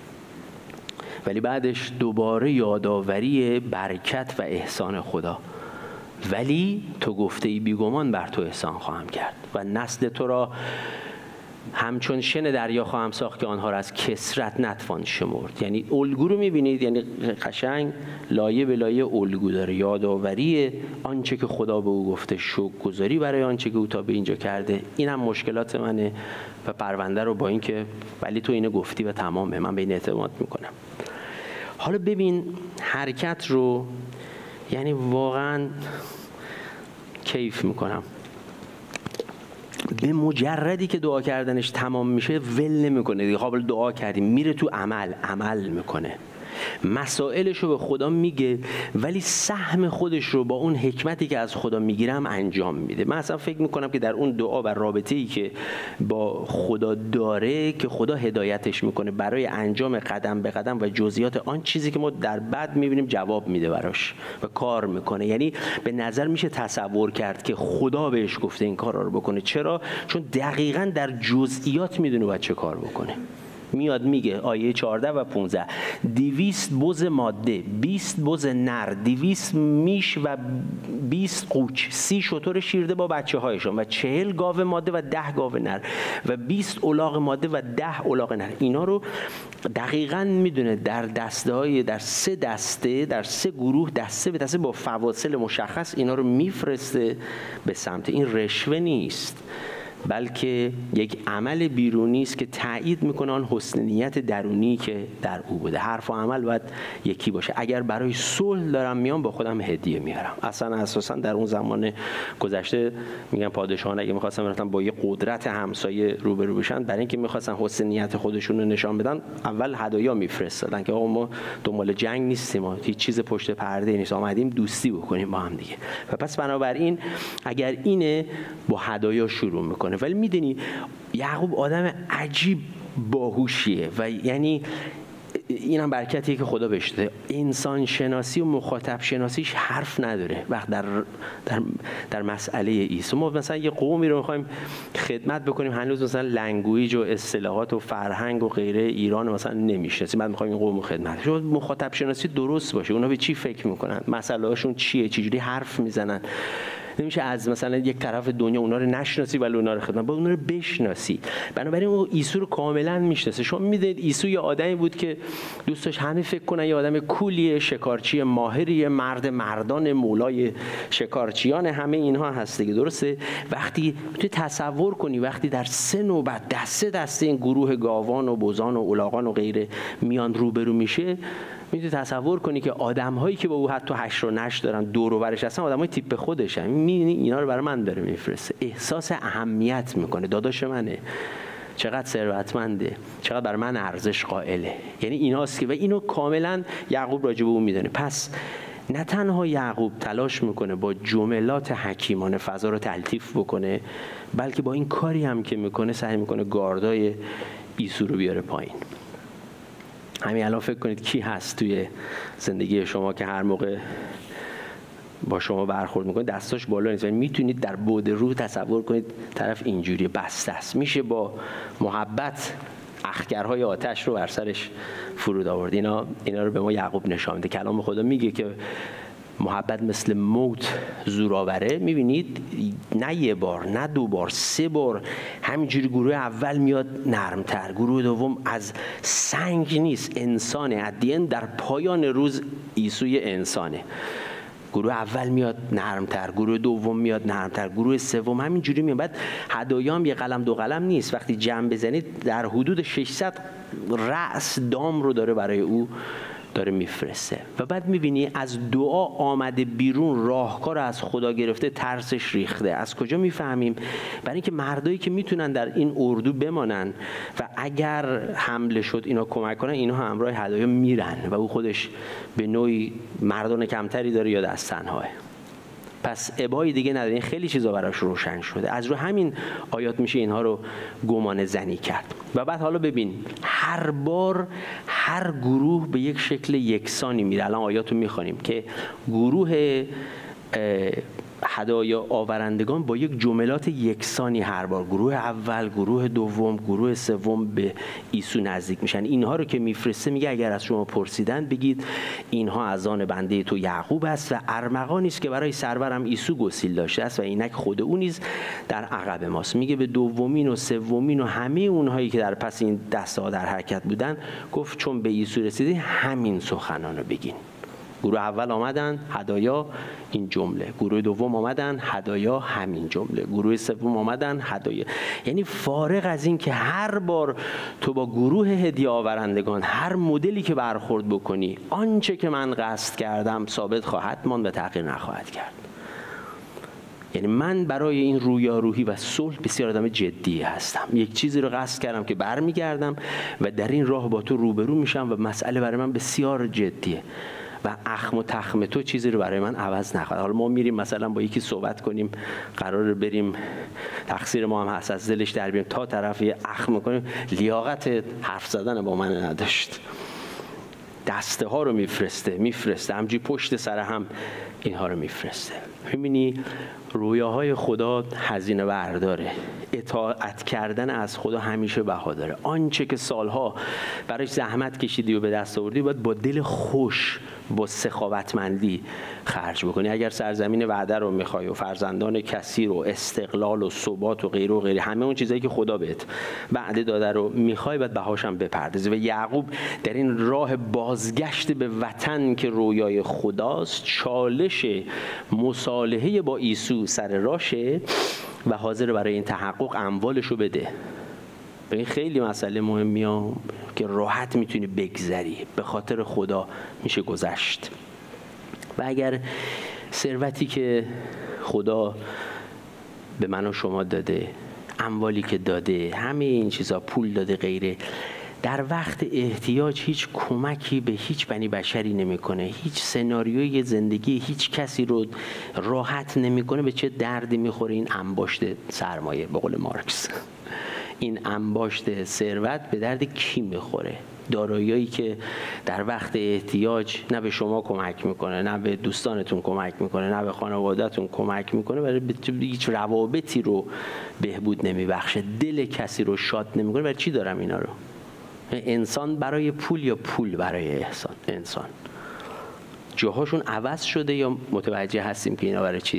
ولی بعدش دوباره یادآوری برکت و احسان خدا. ولی تو گفته ای بیگمان بر تو احسان خواهم کرد و نسل تو را همچون شن دریا خواهم ساخت که آنها را از کثرت نتوان شمرد. یعنی الگو رو میبینید، یعنی قشنگ لایه به لایه الگو داره. یادآوری آنچه که خدا به او گفته، شکرگزاری برای آنچه که او تا به اینجا کرده. اینم مشکلات منه و پرونده رو با این که ولی تو اینو گفتی و تمامه، من به این اعتماد میکنم. حالا ببین حرکت رو، یعنی واقعا کیف میکنم. به مجردی که دعا کردنش تمام میشه ول نمیکنه دیگه. قابل دعا کردیم، میره تو عمل عمل میکنه، مسائلش رو به خدا میگه، ولی سهم خودش رو با اون حکمتی که از خدا میگیرم انجام میده. من اصلا فکر میکنم که در اون دعا و رابطه‌ای که با خدا داره، که خدا هدایتش میکنه برای انجام قدم به قدم و جزئیات آن چیزی که ما در بعد میبینیم جواب میده براش و کار میکنه. یعنی به نظر میشه تصور کرد که خدا بهش گفته این کارا رو بکنه. چرا؟ چون دقیقاً در جزئیات میدونه باید چه کار بکنه. میاد میگه آیه چهارده و پانزده، دویست بز ماده، بیست بز نر، دویست میش و بیست قوچ، سی شتر شیرده با بچه هایشون و چهل گاو ماده و ده گاو نر و بیست الاغ ماده و ده الاغ نر. اینا رو دقیقاً میدونه در دسته های، در سه دسته، در سه گروه، دسته به دسته با فواصل مشخص اینا رو میفرسته به سمت. این رشوه نیست، بلکه یک عمل بیرونی است که تایید میکنه آن حسن نیت درونی که در او بوده. حرف و عمل باید یکی باشه. اگر برای صلح دارم میام، با خودم هدیه میارم. اصلا اساسا در اون زمان گذشته میگن پادشاهان اگه میخواستن براتن با یه قدرت همسایه روبرو بشن، برای اینکه میخواستن حسن نیت خودشون رو نشان بدن، اول هدایا میفرستادن که آقا ما دنبال جنگ نیستیم، ما هیچ چیز پشت پرده نیست، آمدیم دوستی بکنیم با هم دیگه. و پس بنابراین اگر اینه، با هدایا شروع میکنه. ولی میدونی یعقوب آدم عجیب باهوشیه و یعنی اینم برکتیه که خدا بهش داده. انسان شناسی و مخاطب شناسیش حرف نداره وقت در در در مسئله عیسی. ما مثلا یه قومی رو می‌خوایم خدمت بکنیم، هنوز مثلا لنگویج و اصطلاحات و فرهنگ و غیره ایران مثلا نمی‌شناسیم، بعد می‌خوایم این قوم رو خدمت. شما مخاطب شناسی درست باشه، اونا به چی فکر می‌کنن، مسائلشون چیه، چجوری حرف میزنن. نمیشه از مثلا یک طرف دنیا اونا رو نشناسی ولی اونا رو خدمت، باید اونا رو بشناسی. بنابراین اون عیسی رو کاملا میشناسه. شما میدونید عیسی یه آدمی بود که دوست داشت همه فکر کنن یه آدم کولیه، شکارچی ماهریه، مرد مردان، مولای شکارچیان، همه اینها هست دیگه، درسته؟ وقتی تو تصور کنی وقتی در سه نوبت دسته دسته این گروه گاوان و بزان و الاغان و غیره میان روبرو میشه، میتونی تصور کنی که آدم‌هایی که با او حتی هشت و نش دارن دور و برش هستن، آدمای تیپ خودشن. می‌بینی اینا رو برای من داره میفرسته، احساس اهمیت میکنه، داداش منه، چقدر ثروتمنده، چقدر بر من ارزش قائله. یعنی ایناست که و اینو کاملا یعقوب راجع به اون میدونه. پس نه تنها یعقوب تلاش میکنه با جملات حکیمانه فضا رو تلطیف بکنه، بلکه با این کاری هم که میکنه سعی میکنه گاردای عیسی رو بیاره پایین. همین الان فکر کنید کی هست توی زندگی شما که هر موقع با شما برخورد میکنه دستاش بالا نیست و میتونید در بعد روح تصور کنید طرف اینجوری بسته است، میشه با محبت اخگرهای آتش رو بر سرش فرود آورد. اینا اینا رو به ما یعقوب نشان میده. کلام خدا میگه که محبت مثل موت زورآوره. میبینید نه یه بار، نه دو بار، سه بار همینجوری گروه اول میاد نرمتر، گروه دوم از سنگ نیست، انسانه. ادین در پایان روز عیسی انسانه. گروه اول میاد نرمتر، گروه دوم میاد نرمتر، گروه سوم همینجوری میاد. بعد هدایا هم یه قلم دو قلم نیست. وقتی جمع بزنید در حدود ششصد رأس دام رو داره برای او داره میفرسته. و بعد میبینی از دعا آمده بیرون، راهکار از خدا گرفته، ترسش ریخته. از کجا میفهمیم؟ برای اینکه مردایی که میتونن در این اردو بمانن و اگر حمله شد اینا کمک کنن، اینا همراه هدایا میرن و او خودش به نوعی مردان کمتری داره یا دست تنهاه. پس ابایی دیگه نداره. خیلی چیزا براش روشن شده. از رو همین آیات میشه اینها رو گمان زنی کرد. و بعد حالا ببین هر بار هر گروه به یک شکل یکسانی میره. الان آیات رو میخوانیم که گروه هدایا آورندگان با یک جملات یکسانی هر بار، گروه اول، گروه دوم، گروه سوم به عیسی نزدیک میشن. اینها رو که میفرسته میگه اگر از شما پرسیدن بگید اینها از آن بنده تو یعقوب است و ارمغانی است که برای سرورم عیسی گسیل داشته است و اینک خود او نیز در عقب ماست. میگه به دومین و سومین و همه اونهایی که در پس این دسته در حرکت بودن گفت چون به عیسی رسیدین همین سخنان رو بگین. گروه اول آمدن هدایا این جمله، گروه دوم آمدن هدایا همین جمله، گروه سوم آمدن هدایا. یعنی فارغ از این که هر بار تو با گروه هدیه آورندگان هر مدلی که برخورد بکنی، آنچه که من قصد کردم ثابت خواهد ماند و تغییر نخواهد کرد. یعنی من برای این رویارویی و صلح بسیار آدم جدی هستم. یک چیزی رو قصد کردم که برمیگردم و در این راه با تو روبرو میشم و مسئله برای من بسیار جدیه و اخم و تخم تو چیزی رو برای من عوض نخواهد. حالا ما میریم مثلا با یکی صحبت کنیم، قرار بریم، تقصیر ما هم هست از دلش در بیاریم، تا طرفی اخم کنیم، لیاقت حرف زدن با من نداشت. دسته ها رو میفرسته میفرسته همجوری پشت سر هم اینها رو میفرسته. میبینی رویاهای خدا هزینه برداره. اطاعت کردن از خدا همیشه بها داره. آنچه که سالها برایش زحمت کشیدی و به دست آوردی باید با دل خوش، با سخاوتمندی خرج بکنی. اگر سرزمین وعده رو میخوای و فرزندان کثیر و استقلال و ثبات و غیر و غیر، همه اون چیزایی که خدا بهت وعده داده رو میخوای، باید بهاش هم بپردازی. و یعقوب در این راه بازگشت به وطن که رویای خداست، چالش مصالحه با عیسی سر راشه و حاضر برای این تحقق اموالش رو بده. به این خیلی مسئله مهمیه که راحت میتونی بگذری، به خاطر خدا میشه گذشت. و اگر ثروتی که خدا به من و شما داده، اموالی که داده، همه این چیزا، پول داده غیره، در وقت احتیاج هیچ کمکی به هیچ بنی بشری نمیکنه، هیچ سناریوی زندگی هیچ کسی رو راحت نمیکنه، به چه دردی میخوره این انباشت سرمایه؟ به قول مارکس این انباشت ثروت به درد کی میخوره؟ داراییایی که در وقت احتیاج نه به شما کمک میکنه، نه به دوستانتون کمک میکنه، نه به خانوادهتون کمک میکنه، برای هیچ روابطی رو بهبود نمیبخشه، دل کسی رو شاد نمیکنه. برای چی دارم اینا رو؟ انسان برای پول یا پول برای احسان؟ انسان جاهاشون عوض شده یا متوجه هستیم که اینا برای چی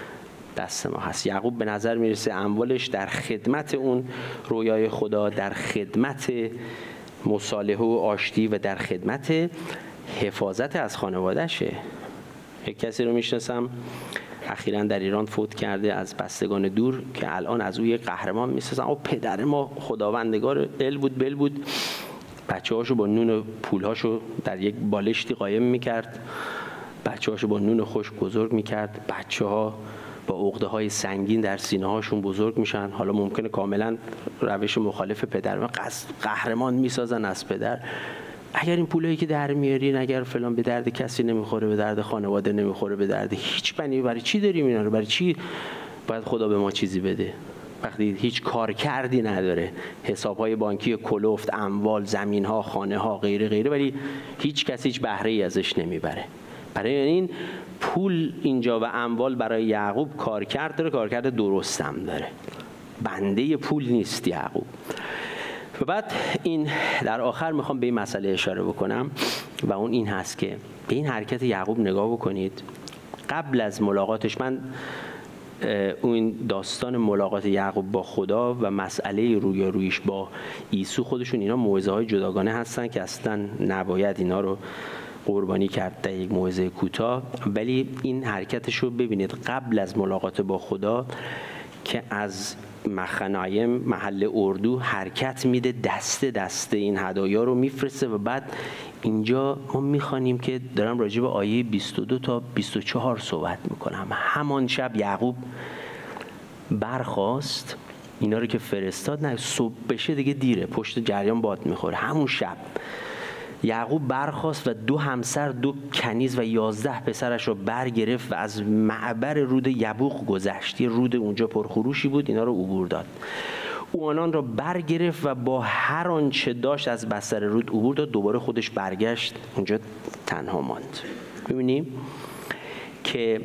دست ما هست؟ یعقوب به نظر میرسه اموالش در خدمت اون رویای خدا، در خدمت مصالحه و آشتی و در خدمت حفاظت از خانوادهشه. یک کسی رو میشناسم اخیراً در ایران فوت کرده از بستگان دور که الان از او یک قهرمان میسازن. او پدر ما خداوندگار ال بود بل بود، بچه هاشو با نون و پولهاشو در یک بالشتی قایم میکرد، بچه هاشو با نون خوش بزرگ میکرد، بچه ها با عقده های سنگین در سینه هاشون بزرگ میشن. حالا ممکنه کاملا روش مخالف پدر، قهرمان میسازن از پدر. اگر این پولایی که در میارین اگر فلان به درد کسی نمیخوره، به درد خانواده نمیخوره، به درد هیچ بنی، برای چی داریم اینا رو؟ برای چی باید خدا به ما چیزی بده وقتی هیچ کار کردی نداره؟ حسابهای بانکی کلفت، اموال، زمین‌ها، خانه‌ها، غیره غیره، ولی هیچ کسی هیچ بهره‌ای ازش نمیبره. برای این پول اینجا و اموال برای یعقوب کار کرد داره، کار کرده درست هم داره. بنده پول نیست یعقوب. و بعد این در آخر میخوام به این مسئله اشاره بکنم و اون این هست که به این حرکت یعقوب نگاه بکنید. قبل از ملاقاتش، من اون داستان ملاقات یعقوب با خدا و مسئله رویاروییش با عیسی، خودشون اینا موعظه های جداگانه هستن که اصلا نباید اینا رو قربانی کرد در یک موعظه کوتاه. ولی این حرکتش رو ببینید قبل از ملاقات با خدا که از مخنایم محل اردو حرکت میده، دسته دسته این هدایا رو میفرسته. و بعد اینجا ما میخوانیم که دارم راجع به آیه بیست و دو تا بیست و چهار صحبت میکنم. همان شب یعقوب برخاست، اینا رو که فرستاد، نه صبح بشه دیگه دیره، پشت جریان باد میخوره. همون شب یعقوب برخاست و دو همسر، دو کنیز و یازده پسرش رو برگرفت و از معبر رود یبوق گذشت. یه رود اونجا پرخروشی بود، اینا رو عبور داد. او آنان را برگرفت و با هر آنچه داشت از بستر رود عبور داد. دوباره خودش برگشت، اونجا تنها ماند. ببینیم که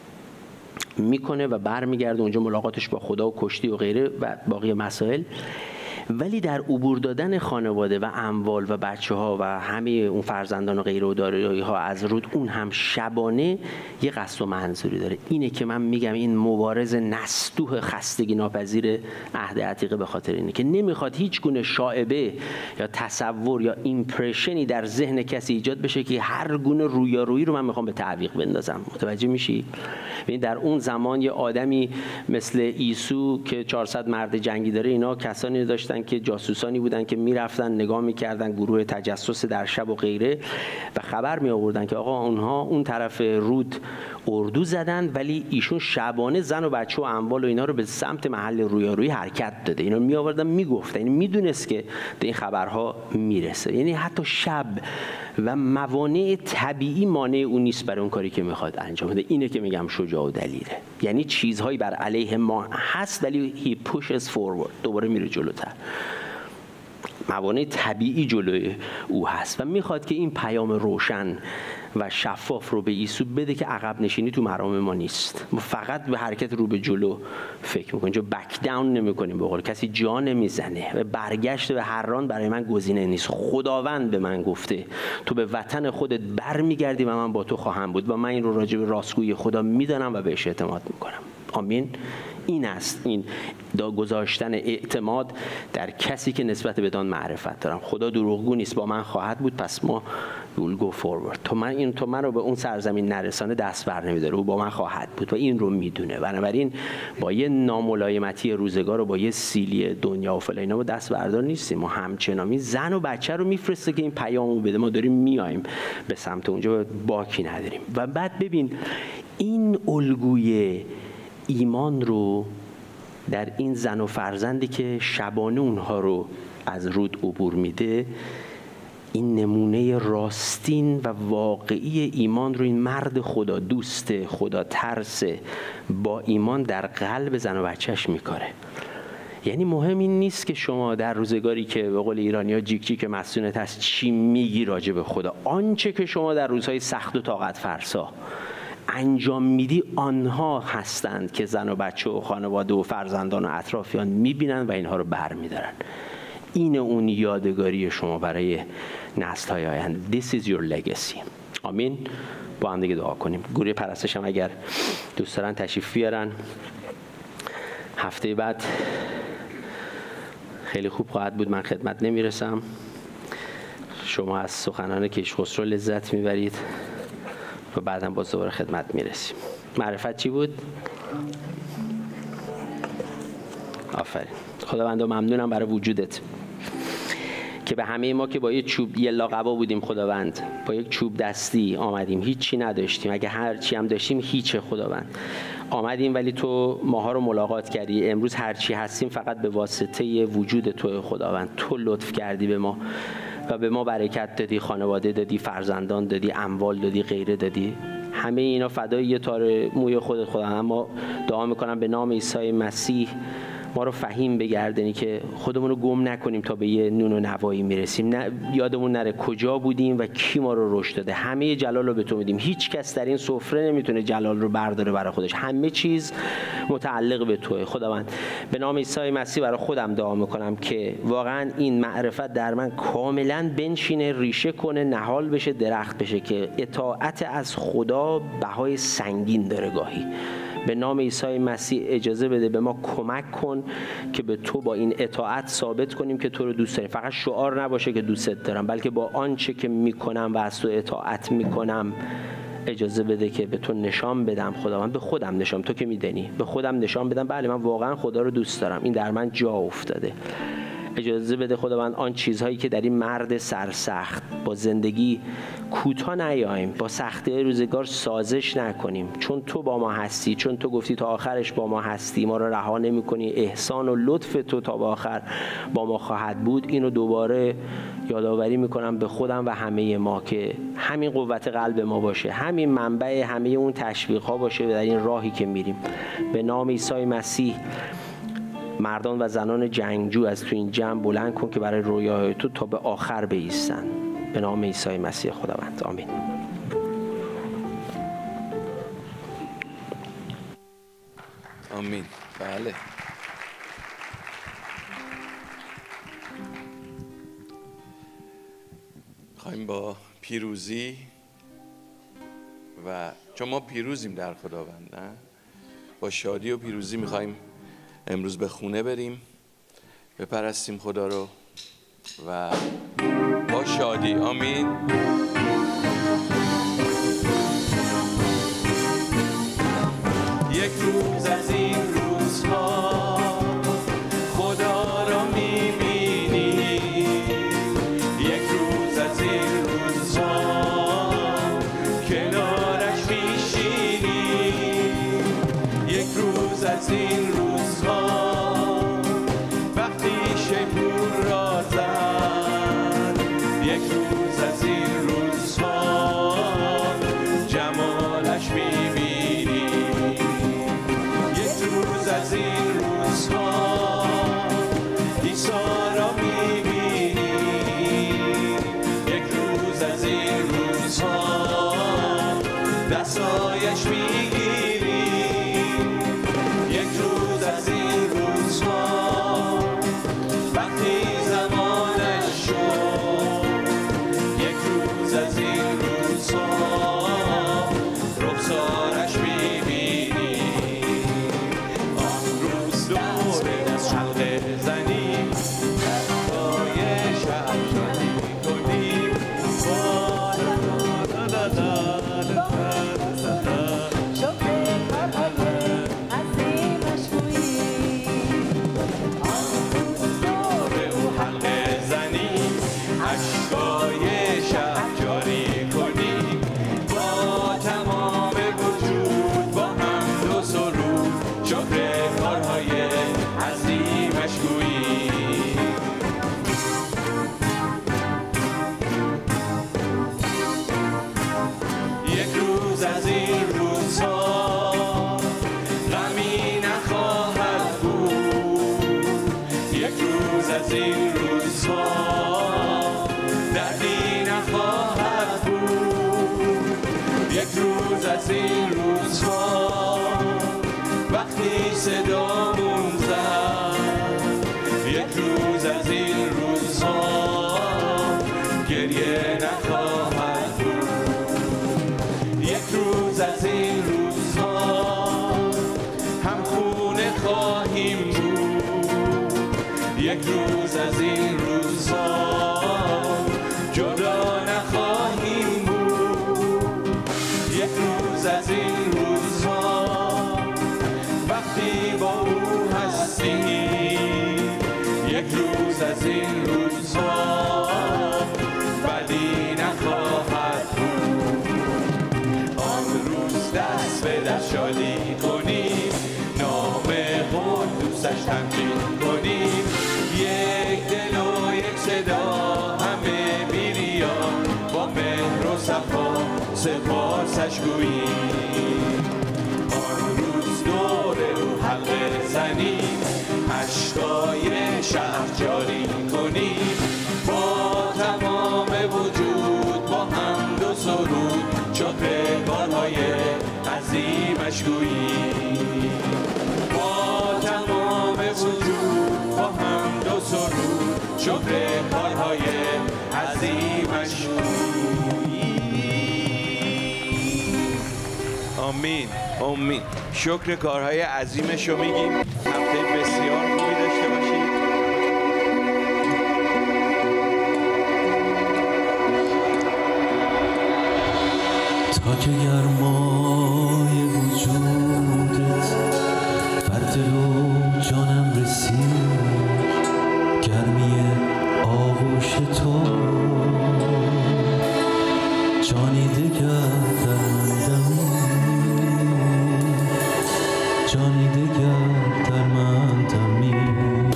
میکنه و برمیگرده اونجا، ملاقاتش با خدا و کشتی و غیره و باقی مسائل. ولی در عبور دادن خانواده و اموال و بچه ها و همه اون فرزندان و غیره و دارایی ها از رود، اون هم شبانه یه قصد و منظوری داره. اینه که من میگم این مبارز نستوه خستگی ناپذیر عهد عتیقه به خاطر اینه که نمیخواد هیچ گونه شائبه یا تصور یا ایمپرشنی در ذهن کسی ایجاد بشه که هر گونه رویارویی رو من میخوام به تعویق بندازم. متوجه میشی؟ ببین در اون زمان یه آدمی مثل عیسی که چهارصد مرد جنگی داره، اینا کسانی داشتن که جاسوسانی بودن که میرفتن نگاه میکردن، گروه تجسس در شب و غیره، و خبر می آوردن که آقا اونها اون طرف رود اردو زدن، ولی ایشون شبانه زن و بچه و اموال و اینا رو به سمت محل رویارویی حرکت داده. اینا می آوردن میگفتن، یعنی میدونست که به این خبرها میرسه. یعنی حتی شب و موانع طبیعی مانع اون نیست برای اون کاری که میخواد انجام بده. اینه که میگم شجاع و دلیره. یعنی چیزهایی بر علیه ما هست ولی he pushes forward، دوباره میره جلوتر. موانع طبیعی جلوی او هست و میخواد که این پیام روشن و شفاف رو به عیسی بده که عقب نشینی تو مرام ما نیست. ما فقط به حرکت رو به جلو فکر میکنیم، جو بک داون نمیکنیم، به قول کسی جا نمیزنه. و برگشت به حران برای من گزینه نیست. خداوند به من گفته تو به وطن خودت برمیگردی و من با تو خواهم بود، و من این رو راجع به راستگویی خدا میدانم و بهش اعتماد میکنم. آمین. این است این دا گذاشتن اعتماد در کسی که نسبت به دان معرفت دارم. خدا دروغگو نیست، با من خواهد بود، پس ما we'll go forward. تو من این تو من رو به اون سرزمین نرسانه دست بر نمیداره، او با من خواهد بود و این رو میدونه. بنابراین با یه ناملایمتی روزگار و با یه سیلی دنیا و فلان ما دست بردار نیستیم. ما همچنان زن و بچه رو میفرسته که این پیامو بده، ما داریم میایم به سمت اونجا، باکی نداریم. و بعد ببین این الگوی ایمان رو در این زن و فرزندی که شبانه اونها رو از رود عبور میده، این نمونه راستین و واقعی ایمان رو این مرد خدا دوست خدا ترس با ایمان در قلب زن و بچهش میکاره. یعنی مهم این نیست که شما در روزگاری که به قول ایرانی‌ها جیک جیک مسئونت هست چی میگی راجع به خدا. آنچه که شما در روزهای سخت و طاقت فرسا انجام میدی، آنها هستند که زن و بچه و خانواده و فرزندان و اطرافیان میبینن و اینها رو بر میدارن. این اون یادگاری شما برای نسل‌های آینده. This is your legacy. آمین. با هم دیگه دعا کنیم. گروه پرستش هم اگر دوست دارن تشریف بیارن. هفته بعد خیلی خوب خواهد بود. من خدمت نمیرسم. شما از سخنان کیشخسرو لذت میبرید و بعداً باز دوباره خدمت میرسیم. معرفت چی بود؟ آفرین. خداوندا ممنونم برای وجودت که به همه ما که با یه چوب یه لاقبا بودیم خداوند، با یک چوب دستی آمدیم، هیچی نداشتیم، اگه هر چی هم داشتیم هیچه خداوند. آمدیم ولی تو ماها رو ملاقات کردی. امروز هرچی هستیم فقط به واسطه وجود تو خداوند. تو لطف کردی به ما و به ما برکت دادی، خانواده دادی، فرزندان دادی، اموال دادی، غیره دادی. همه اینا فدای یه تار موی خودت خداوند. اما دعا میکنم به نام عیسی مسیح ما رو فهیم بگردونی که خودمون رو گم نکنیم تا به یه نون و نوایی میرسیم. نه یادمون نره کجا بودیم و کی ما رو رشد داده. همه جلال رو به تو میدیم. هیچ کس در این سفره نمیتونه جلال رو برداره برای خودش. همه چیز متعلق به توه خداوند. به نام عیسی مسیح برای خودم دعا میکنم که واقعا این معرفت در من کاملا بنشینه، ریشه کنه، نهال بشه، درخت بشه که اطاعت از خدا بهای سنگین داره گاهی. به نام عیسی مسیح اجازه بده به ما کمک کن که به تو با این اطاعت ثابت کنیم که تو رو دوست داریم. فقط شعار نباشه که دوستت دارم، بلکه با آنچه که میکنم و از تو اطاعت میکنم اجازه بده که به تو نشان بدم خداوند. به خودم نشان، تو که میدونی، به خودم نشان بدم بله من واقعا خدا رو دوست دارم، این در من جا افتاده. اجازه بده خداوند آن چیزهایی که در این مرد سرسخت با زندگی کوتاه نیاییم، با سختی روزگار سازش نکنیم، چون تو با ما هستی، چون تو گفتی تا آخرش با ما هستی، ما رو رها نمی‌کنی، احسان و لطف تو تا به آخر با ما خواهد بود. اینو دوباره یادآوری میکنم به خودم و همه ما که همین قوت قلب ما باشه، همین منبع همه اون تشویق‌ها باشه در این راهی که میریم. به نام عیسی مسیح مردان و زنان جنگجو از تو این جمع بلند کن که برای رویاهای تو تا به آخر بایستن. به نام عیسی مسیح خداوند، آمین. آمین. بله. خواهیم با پیروزی و چون ما پیروزیم در خداوند، نه؟ با شادی و پیروزی میخوایم امروز به خونه بریم، بپرستیم خدا رو و با شادی. آمین. یک روز از این روزها خدا را میبینی، یک روز از این روزها کنارش میشینی، یک روز از این روزها وقتی شیپور را زد، یک روز از این روزها جمالش میبینی، یک روز از این روزها عیسی را میبینی، یک روز از این روزها دستایش میگیری، یک روز از این روزها وقتی زمانش شد، یک روز از این روزها رخسارش میبینی. آن روز دور از حلقه زنیم، برای شب شدی کنیم، با لا لا لا اشکای شب جاری کنیم، با تمام وجود با حمد و سرود شکر کارهای عظیمش گوییم. یک روز از این روزها غمی نخواهد بود، یک روز از این روزها دردی نخواهد بود، یک روز از این روزها وقتی صدامون زد، یک روز از این روزها گریه نخواهد بود، یک روز از این روزها هم خونه خواهیم بود، یک روز از این روزها جدا نخواهیم بود، یک روز از این روزها وقتی با او هستیم، یک روز از این روزها بدی نخواهد بود. آن روز دست به دست شادی کنیم، سپاسش گوییم. آن روز دور رو حلقه زنیم، اشکای شهر جاری کنیم، با تمام وجود با حمد و سرود شکر کارهای عظیمش گوییم. با تمام وجود با حمد و سرود شکر کارهای عظیمش گوییم. آمین آمین. شکر کارهای عظیمش رو میگیم. هفته بسیار خوبی داشته باشید. تا که گرمای وجودت بر دل و جانم رسید، گرمی آغوش تو جانی دگر در من دمید، جانی دگر در من دمید.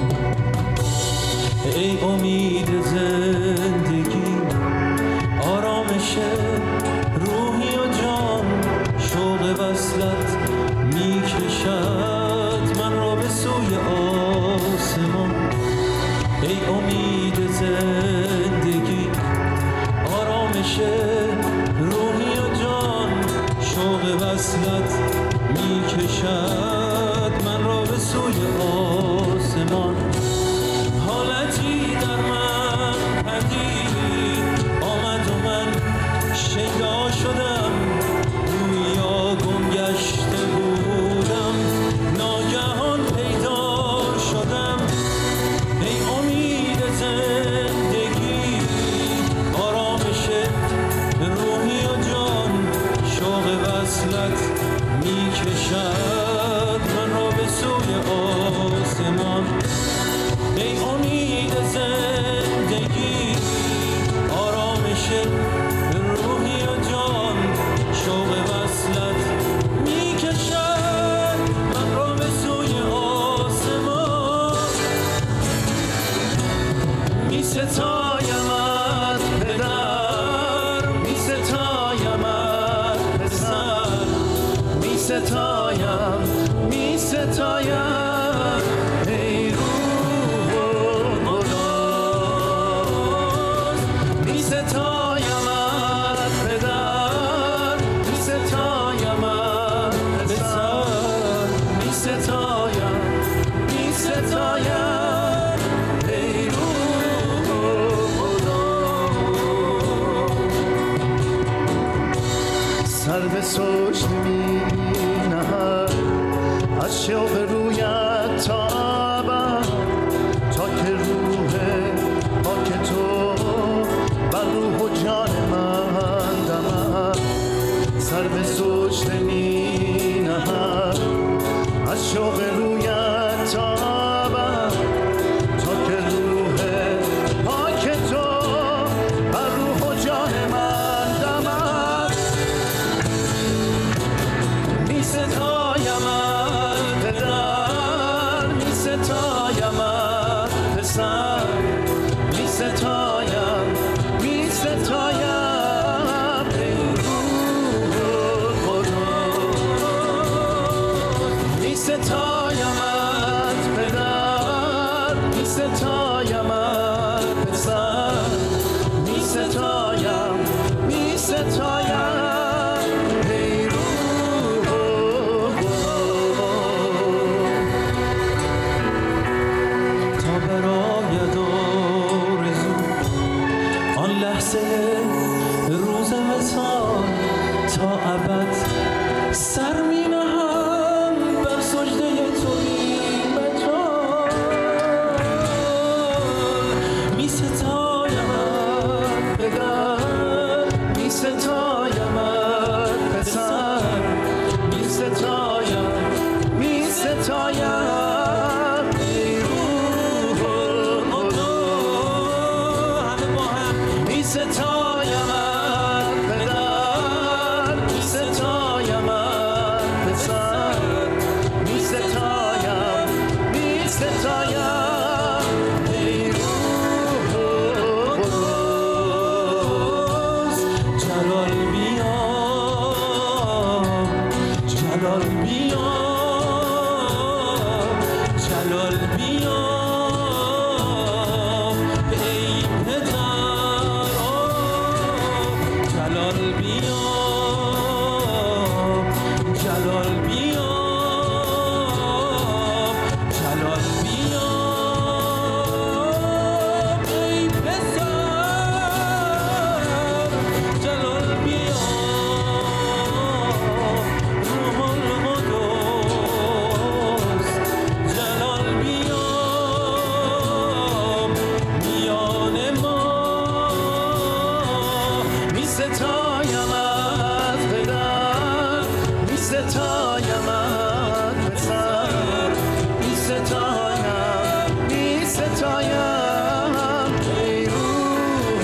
ای امید زندگی، آرامش روحی و جان، شوق وصلت می کشد من را به سوی آسمان. ای امید زندگی، آرامش روحی و جان، شوق وصلت می کشد من را به سوی آسمان. حالتی در من پدید آمد و من شیدا شدم، گویا گم گشته بودم، ناگهان پیدا شدم. ای امید زندگی، آرامش روحی و جان، شوق وصلت می کشد من را به سوی آسمان. ای امید زندگی، آرامش روحی و جان، شوق وصلت می کشد من را به سوی آسمان. می ستایمت پدر، می ستایمت پسر، می ستایم می ستایم ای روح القدس. می ستایمت پدر، می ستایمت پسر، می ستایم می ستایم ای روح القدس. سر به سجده می نهد از شوق رویت تا ابد، تا که روح پاک تو بر روح و جان من دمد. سر به سجده می نهد از شوق رویت تا ابد، تا که روح پاک تو بر روح و جان من دمد. می ستایمت پدر، می ستایمت پسر، می ستایم می ستایم ای روح القدس. می ستایمت پدر، می ستایمت پسر، می ستایم می ستایم ای روح القدس. تا برآید آرزو آن لحظه روز وصال، تا ابد سر می نهم بر سجده تو بی مجال. می ستایمت پدر، می ستایمت پسر، می ستایم می ستایم ای روح القدس. همه با هم می ستایمت پدر، می ستایمت پسر، جلال بیا جلال بیا جلال بیا ای پسر جلال بیا روح القدس جلال بیا میان ما می ستایم از پدر می ستایم از پسر می ستایم می ستایم ای روح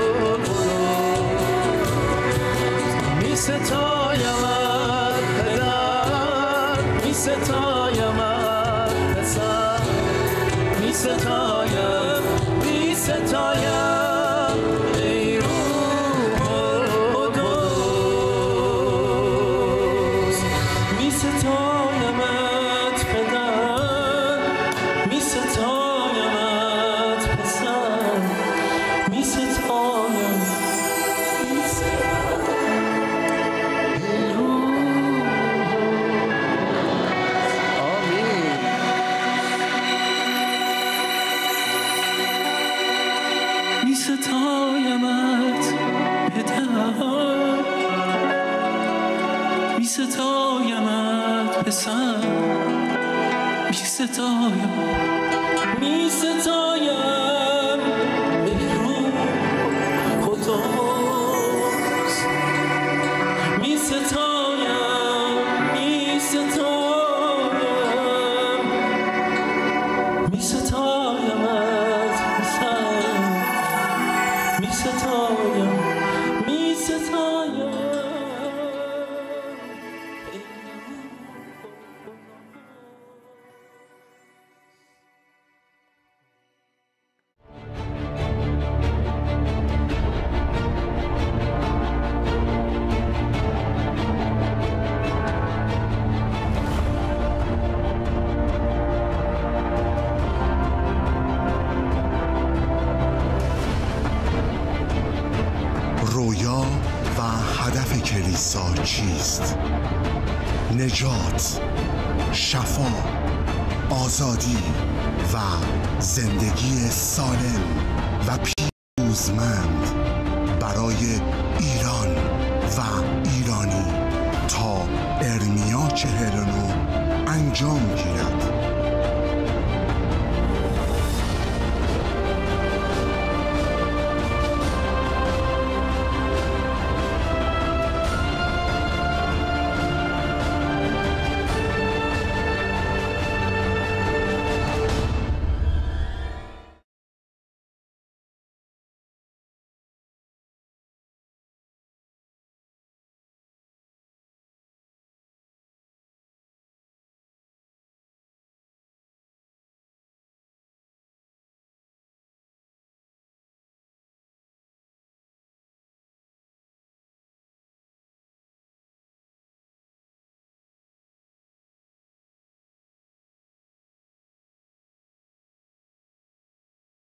القدس می ستایم از پدر می ستایم از پسر می ستایم می ستایم ای روح القدس می ستایمت پدر می ستایمت پسر می ستایم می ستایم ای روح آمین. می ستایمت پدر می ستایمت پسر می ستایم می ستایم ای روح قدس می ستایم می ستایم می ستایمت پسر می ستایم می ستایم رویا و هدف کلیسا چیست؟ نجات، شفا، آزادی و زندگی سالم و پیروزمند برای ایران و ایرانی تا ارمیا چهل و نه انجام گیرد.